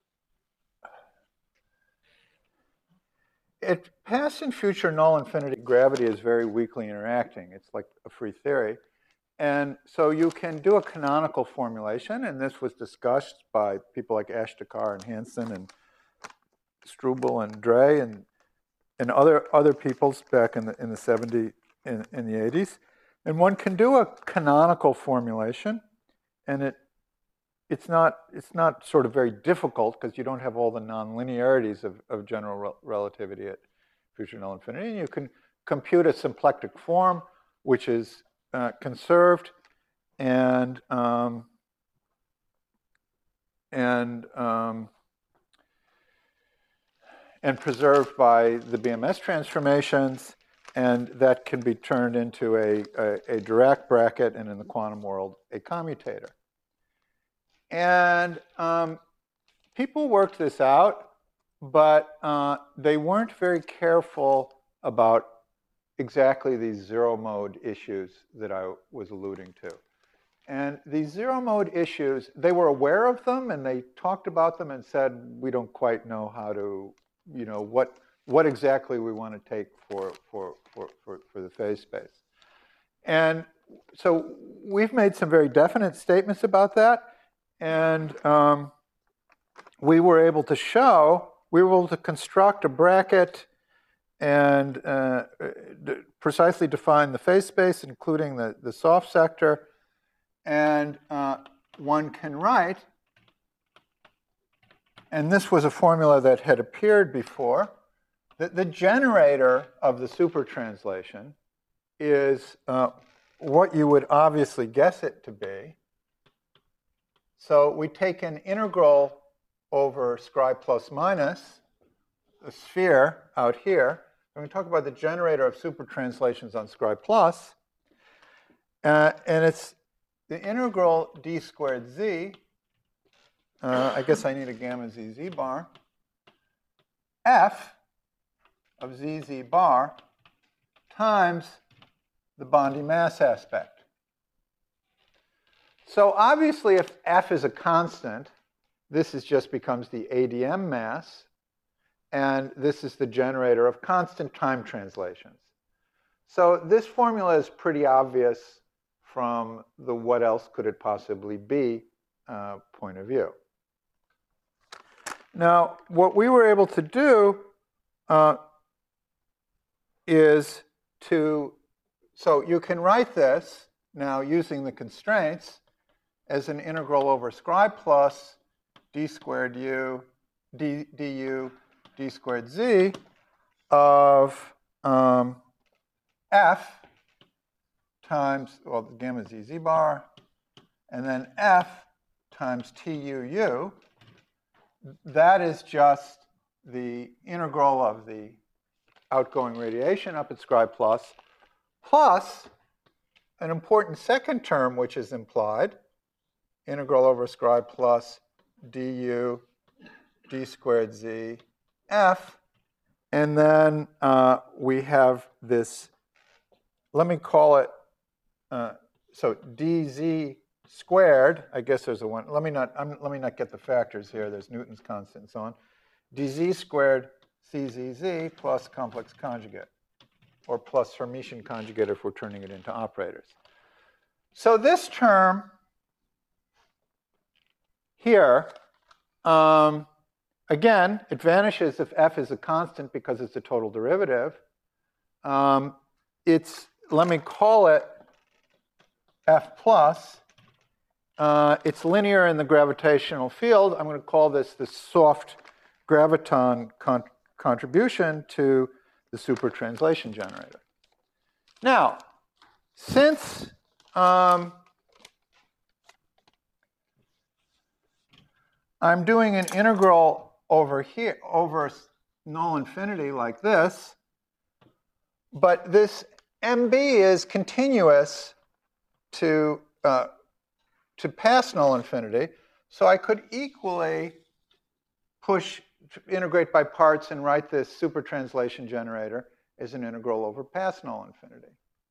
at past and future null infinity, gravity is very weakly interacting. It's like a free theory. And so you can do a canonical formulation, and this was discussed by people like Ashtekar and Hansen and Struble and Dre and, and other, other peoples back in the, in the seventies, in, in the eighties. And one can do a canonical formulation, and it, it's, not, it's not sort of very difficult because you don't have all the nonlinearities of, of general rel relativity at future null infinity. And you can compute a symplectic form, which is uh, conserved and, um, and, um, and preserved by the B M S transformations, and that can be turned into a, a, a Dirac bracket, and in the quantum world, a commutator. And um, people worked this out, but uh, they weren't very careful about exactly these zero mode issues that I was alluding to. And these zero mode issues, they were aware of them, and they talked about them and said, we don't quite know how to, you know, what, what exactly we want to take for, for, for, for, for the phase space. And so we've made some very definite statements about that. And um, we were able to show, we were able to construct a bracket and uh, precisely define the phase space, including the, the soft sector. And uh, one can write, and this was a formula that had appeared before, that the generator of the super translation is uh, what you would obviously guess it to be. So we take an integral over Scri plus minus, a sphere out here. And we talk about the generator of super translations on Scri plus. Uh, and it's the integral d squared z. Uh, I guess I need a gamma z z bar. F of z z bar times the Bondi mass aspect. So obviously, if F is a constant, this is just becomes the A D M mass, and this is the generator of constant time translations. So this formula is pretty obvious from the what else could it possibly be uh, point of view. Now, what we were able to do uh, is to, so you can write this now using the constraints as an integral over Scri plus d squared u d, du d squared z of um, f times, well, gamma z z bar, and then f times tuu. That is just the integral of the outgoing radiation up at Scri plus, plus an important second term which is implied, integral over Scri plus du d squared z f. And then uh, we have this, let me call it, uh, so dz squared, I guess there's a one, let me not, I'm, let me not get the factors here, there's Newton's constant and so on, dz squared C Z Z plus complex conjugate, or plus Hermitian conjugate if we're turning it into operators. So this term here, um, again, it vanishes if f is a constant because it's a total derivative. Um, it's, let me call it f plus. Uh, it's linear in the gravitational field. I'm going to call this the soft graviton con contribution to the supertranslation generator. Now, since um, I'm doing an integral over here, over null infinity like this, but this M B is continuous to, uh, to past null infinity, so I could equally push, integrate by parts and write this supertranslation generator as an integral over past null infinity.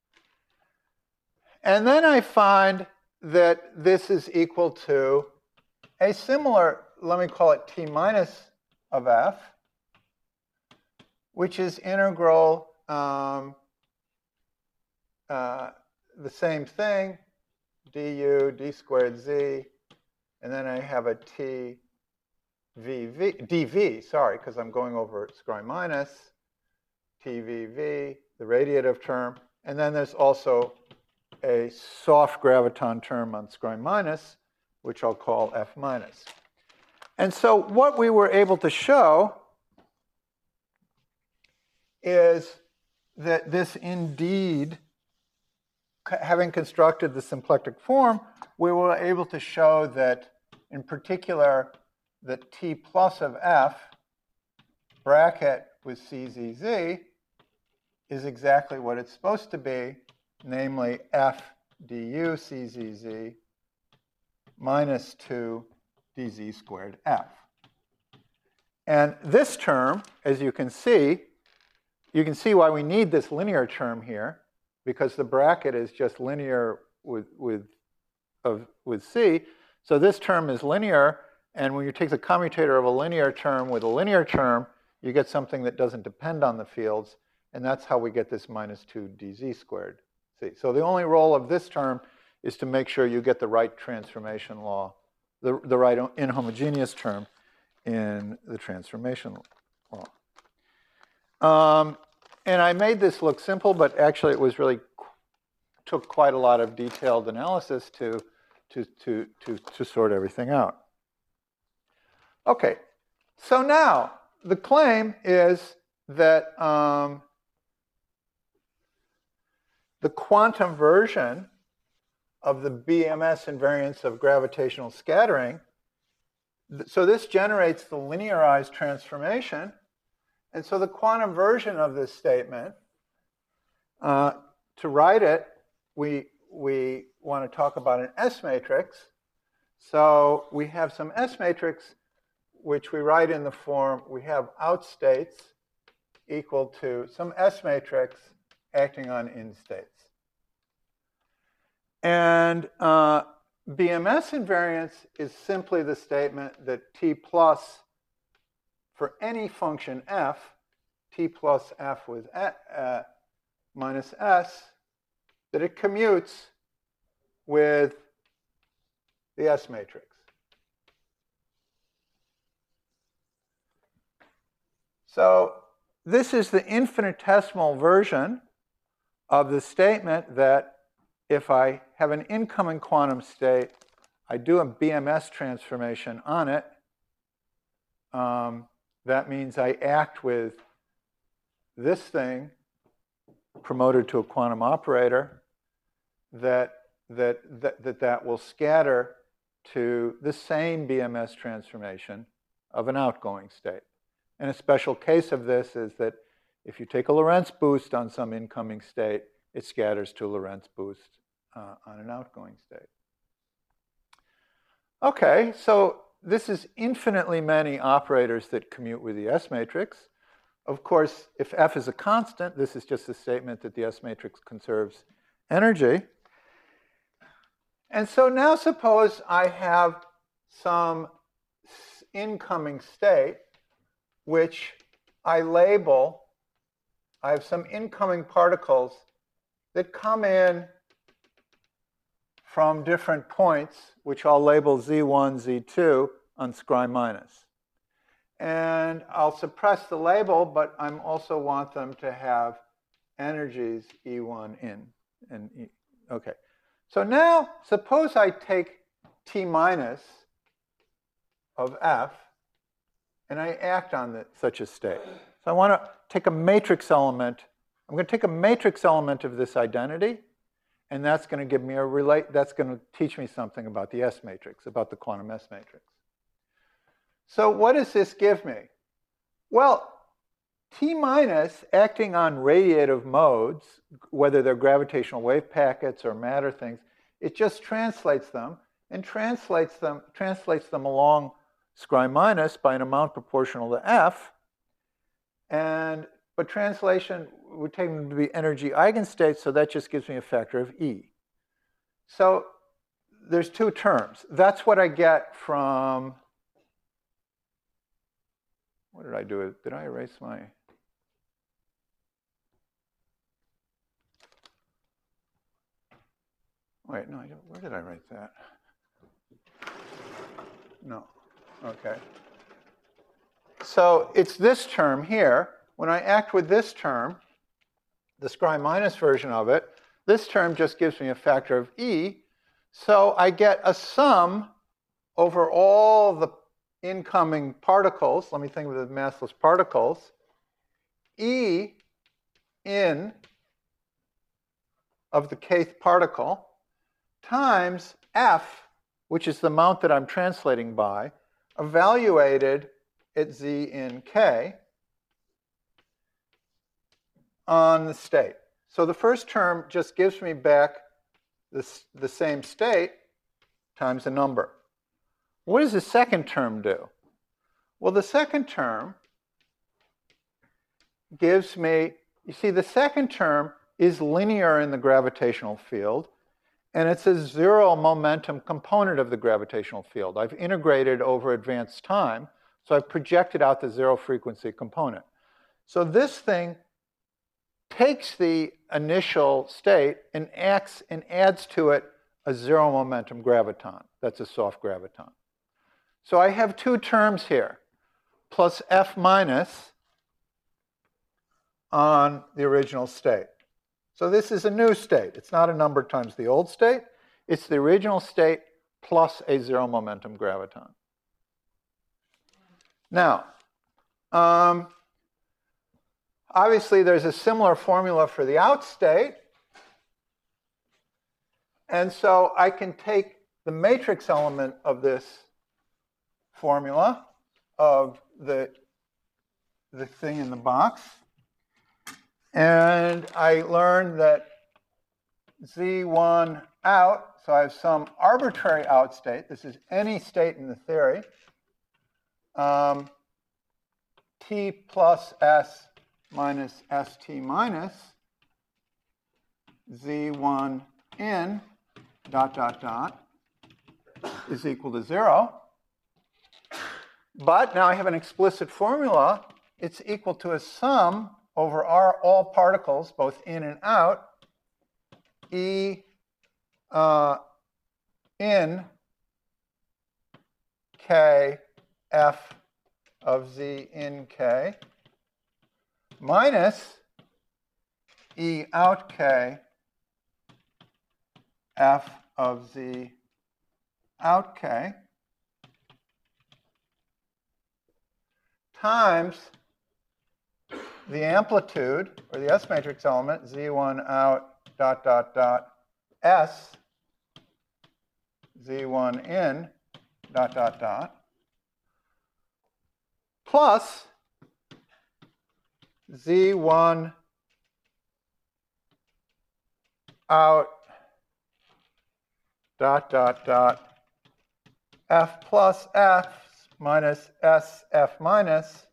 And then I find that this is equal to a similar, let me call it t minus of f, which is integral um, uh, the same thing, du, d squared z, and then I have a t vv, dv, sorry, because I'm going over square minus, tvv, the radiative term, and then there's also a soft graviton term on square minus, which I'll call f minus. And so what we were able to show is that this indeed, having constructed the symplectic form, we were able to show that, in particular, that t plus of f bracket with C Z Z is exactly what it's supposed to be, namely f du C Z Z minus two dz squared f. And this term, as you can see, you can see why we need this linear term here, because the bracket is just linear with, with, of, with C. So this term is linear, and when you take the commutator of a linear term with a linear term, you get something that doesn't depend on the fields, and that's how we get this minus two dz squared C. So the only role of this term is to make sure you get the right transformation law, the, the right inhomogeneous term in the transformation law. Um, and I made this look simple, but actually it was really, took quite a lot of detailed analysis to, to, to, to, to sort everything out. Okay, so now the claim is that um, the quantum version of the B M S invariance of gravitational scattering, so this generates the linearized transformation. And so the quantum version of this statement, uh, to write it, we, we want to talk about an S matrix. So we have some S matrix, which we write in the form, we have out states equal to some S matrix acting on in states. And uh, B M S invariance is simply the statement that t plus, for any function f, t plus f with uh, minus s, that it commutes with the S matrix. So this is the infinitesimal version of the statement that if I have an incoming quantum state, I do a B M S transformation on it. Um, that means I act with this thing promoted to a quantum operator, that that, that, that, that will scatter to the same B M S transformation of an outgoing state. And a special case of this is that if you take a Lorentz boost on some incoming state, it scatters to a Lorentz boost uh, on an outgoing state. Okay, so this is infinitely many operators that commute with the S matrix. Of course, if f is a constant, this is just a statement that the S matrix conserves energy. And so now suppose I have some incoming state which I label, I have some incoming particles that come in from different points, which I'll label Z one, Z two on scry minus. And I'll suppress the label, but I also want them to have energies E one in. And E, okay. So now, suppose I take T minus of F, and I act on the, such a state. So I want to take a matrix element. I'm going to take a matrix element of this identity, and that's going to give me a relate. That's going to teach me something about the S matrix, about the quantum S matrix. So what does this give me? Well, T minus acting on radiative modes, whether they're gravitational wave packets or matter things, it just translates them and translates them translates them along scry minus by an amount proportional to F. And but translation would take them to be energy eigenstates, so that just gives me a factor of E. So there's two terms. That's what I get from, what did I do? Did I erase my, wait, no, I don't, where did I write that? No, okay. So it's this term here. When I act with this term, the scry minus version of it, this term just gives me a factor of E. So I get a sum over all the incoming particles. Let me think of the massless particles. E in of the kth particle times F, which is the amount that I'm translating by, evaluated at Z in K on the state. So the first term just gives me back this, the same state times a number. What does the second term do? Well, the second term gives me, you see, the second term is linear in the gravitational field, and it's a zero momentum component of the gravitational field. I've integrated over advanced time, so I've projected out the zero frequency component. So this thing takes the initial state and acts and adds to it a zero momentum graviton. That's a soft graviton. So I have two terms here, plus F minus on the original state. So this is a new state. It's not a number times the old state. It's the original state plus a zero momentum graviton. Now, um, obviously there's a similar formula for the out state. And so I can take the matrix element of this formula of the, the thing in the box. And I learned that Z one out, so I have some arbitrary out state. This is any state in the theory. Um, T plus S minus S T minus Z one in dot, dot, dot is equal to zero. But now I have an explicit formula. It's equal to a sum over R all particles, both in and out, E uh, in K F of Z in K minus E out K F of Z out K times the amplitude, or the S matrix element, Z one out dot, dot, dot, S, Z one in dot, dot, dot, plus Z one out dot, dot, dot, F plus F minus S F minus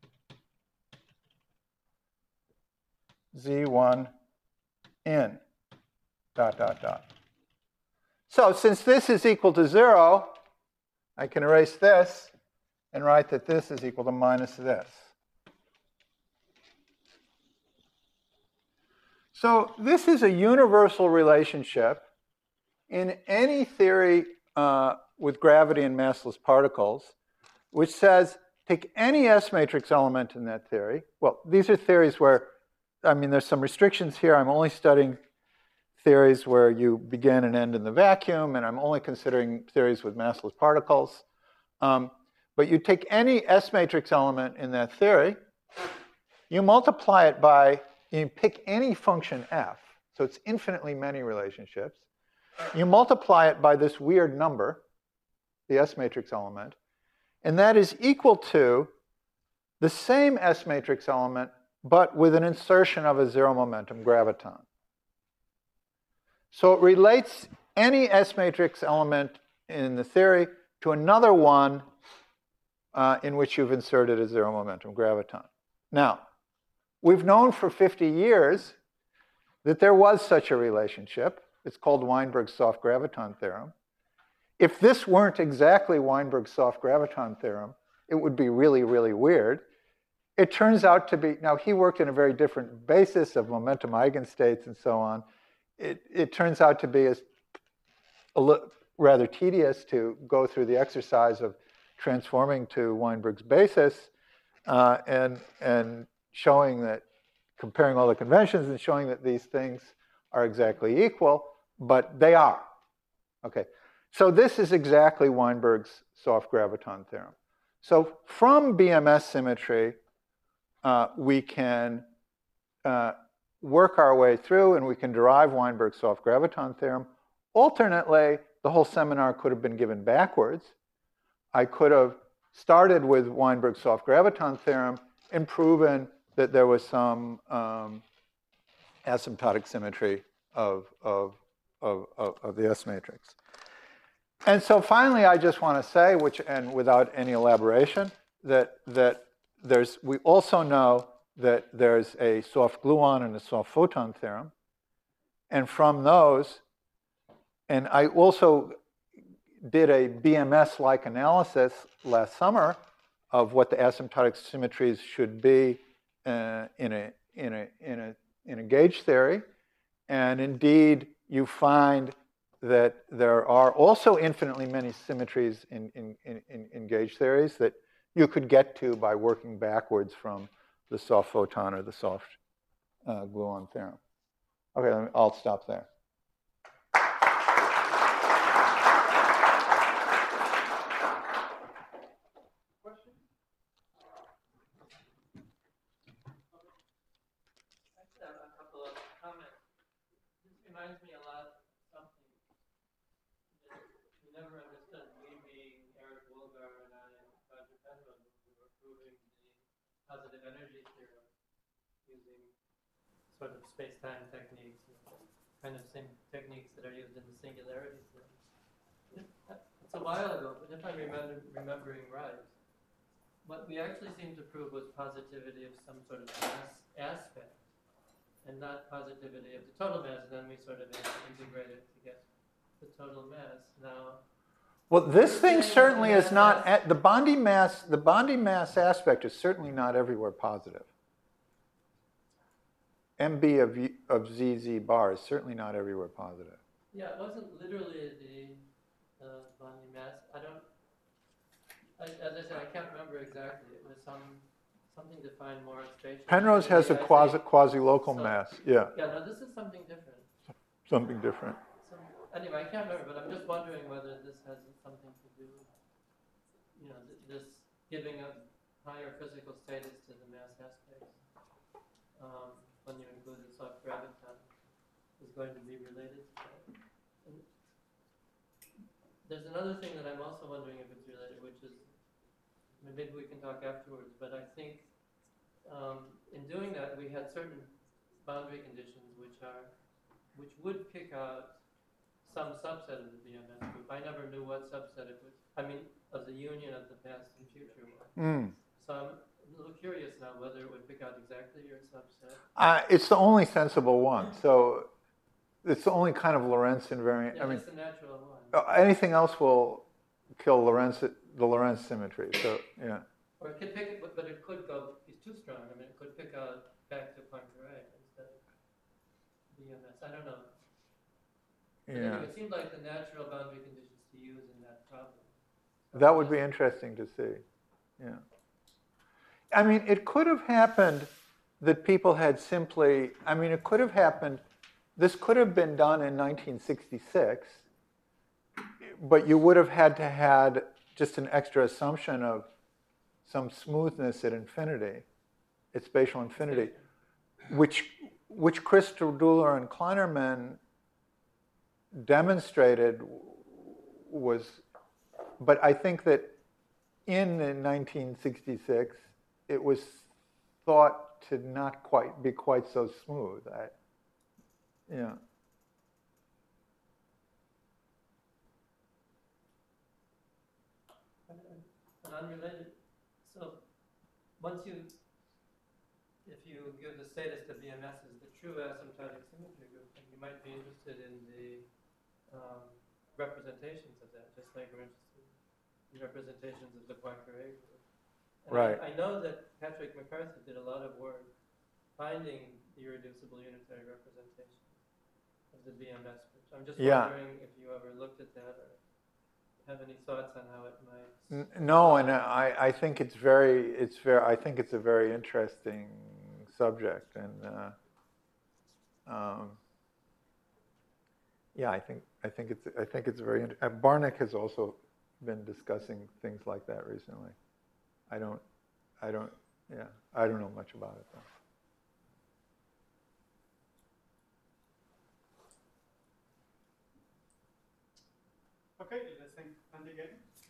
Z one in dot, dot, dot. So since this is equal to zero, I can erase this and write that this is equal to minus this. So this is a universal relationship in any theory uh, with gravity and massless particles, which says take any S matrix element in that theory. Well, these are theories where, I mean, there's some restrictions here. I'm only studying theories where you begin and end in the vacuum, and I'm only considering theories with massless particles. Um, but you take any S matrix element in that theory, you multiply it by, you pick any function f, so it's infinitely many relationships. You multiply it by this weird number, the S matrix element, and that is equal to the same S matrix element, but with an insertion of a zero momentum graviton. So it relates any S matrix element in the theory to another one uh, in which you've inserted a zero momentum graviton. Now, we've known for fifty years that there was such a relationship. It's called Weinberg's soft graviton theorem. If this weren't exactly Weinberg's soft graviton theorem, it would be really, really weird. It turns out to be, now he worked in a very different basis of momentum eigenstates and so on. It, it turns out to be as a li- rather tedious to go through the exercise of transforming to Weinberg's basis uh, and, and showing that, comparing all the conventions and showing that these things are exactly equal, but they are. Okay, so this is exactly Weinberg's soft graviton theorem. So from B M S symmetry, uh, we can uh, work our way through and we can derive Weinberg's soft graviton theorem. Alternately, the whole seminar could have been given backwards. I could have started with Weinberg's soft graviton theorem and proven that there was some um, asymptotic symmetry of, of, of, of, of the S matrix. And so finally, I just want to say, which, and without any elaboration, that, that there's, we also know that there's a soft gluon and a soft photon theorem. And from those, and I also did a B M S-like analysis last summer of what the asymptotic symmetries should be uh, in, a, in, a, in, a, in a gauge theory. And indeed, you find that there are also infinitely many symmetries in, in, in, in gauge theories that you could get to by working backwards from the soft photon or the soft uh, gluon theorem. Okay, let me, I'll stop there. I just have a couple of comments. This reminds me a lot of something that we never understood. We being Eric Woolgar and I and Roger Penrose, we were proving the positive energy theorem using sort of space-time techniques, kind of same techniques that are used in the singularity theorem. It's a while ago, but if I'm remember, remembering right, what we actually seemed to prove was positivity of some sort of mass aspect, and not positivity of the total mass, and then we sort of integrated to get the total mass. Now, well, this thing certainly is not, at, the bonding mass, the bonding mass aspect is certainly not everywhere positive. M B of, of Z Z bar is certainly not everywhere positive. yeah, it wasn't literally the uh, bonding mass. I don't, I, as I said, I can't remember exactly. It was some something defined more spatially. Penrose has a quasi, quasi-local so, mass, yeah. Yeah, no, this is something different. Something different. Some, anyway, I can't remember, but I'm just wondering whether this has something to do with, you know, th this giving a higher physical status to the mass aspect. Um, when you include the soft graviton, is going to be related to that. And there's another thing that I'm also wondering if it's related, which is, I mean, maybe we can talk afterwards, but I think um, in doing that, we had certain boundary conditions which are, which would pick out some subset of the B M S group. I never knew what subset it was. I mean, of the union of the past and future one. Mm. So I'm a little curious now whether it would pick out exactly your subset. Uh, it's the only sensible one. So it's the only kind of Lorentz invariant. Yeah, I mean, it's the natural one. uh, anything else will kill Lorentz, the Lorentz symmetry. So yeah. Or it could pick, but, but it could go. It's too strong. I mean, it could pick out back to Poincare instead. But Yeah. anyway, it seemed like the natural boundary conditions to use in that problem. That would be interesting to see. Yeah. I mean, it could have happened that people had simply, I mean, it could have happened, this could have been done in nineteen sixty-six, but you would have had to had just an extra assumption of some smoothness at infinity, at spatial infinity, which, which Christodoulou and Kleinerman demonstrated was, but I think that in nineteen sixty-six, it was thought to not quite be quite so smooth. I, yeah. And unrelated, so once you, if you give the status to B M S as the true asymptotic symmetry group, then you might be interested in the um, representations of that, just like we're interested in representations of the Poincare group. And Right. I, I know that Patrick McCarthy did a lot of work finding the irreducible unitary representation of the B M S group. I'm just Yeah. wondering if you ever looked at that or have any thoughts on how it might. N- No, and I, I think it's very, it's very, I think it's a very interesting subject, and uh, um, yeah, I think, I think it's, I think it's very. Uh, Barnick has also been discussing things like that recently. I don't, I don't, yeah, I don't know much about it though. Okay, let's thank Andy again.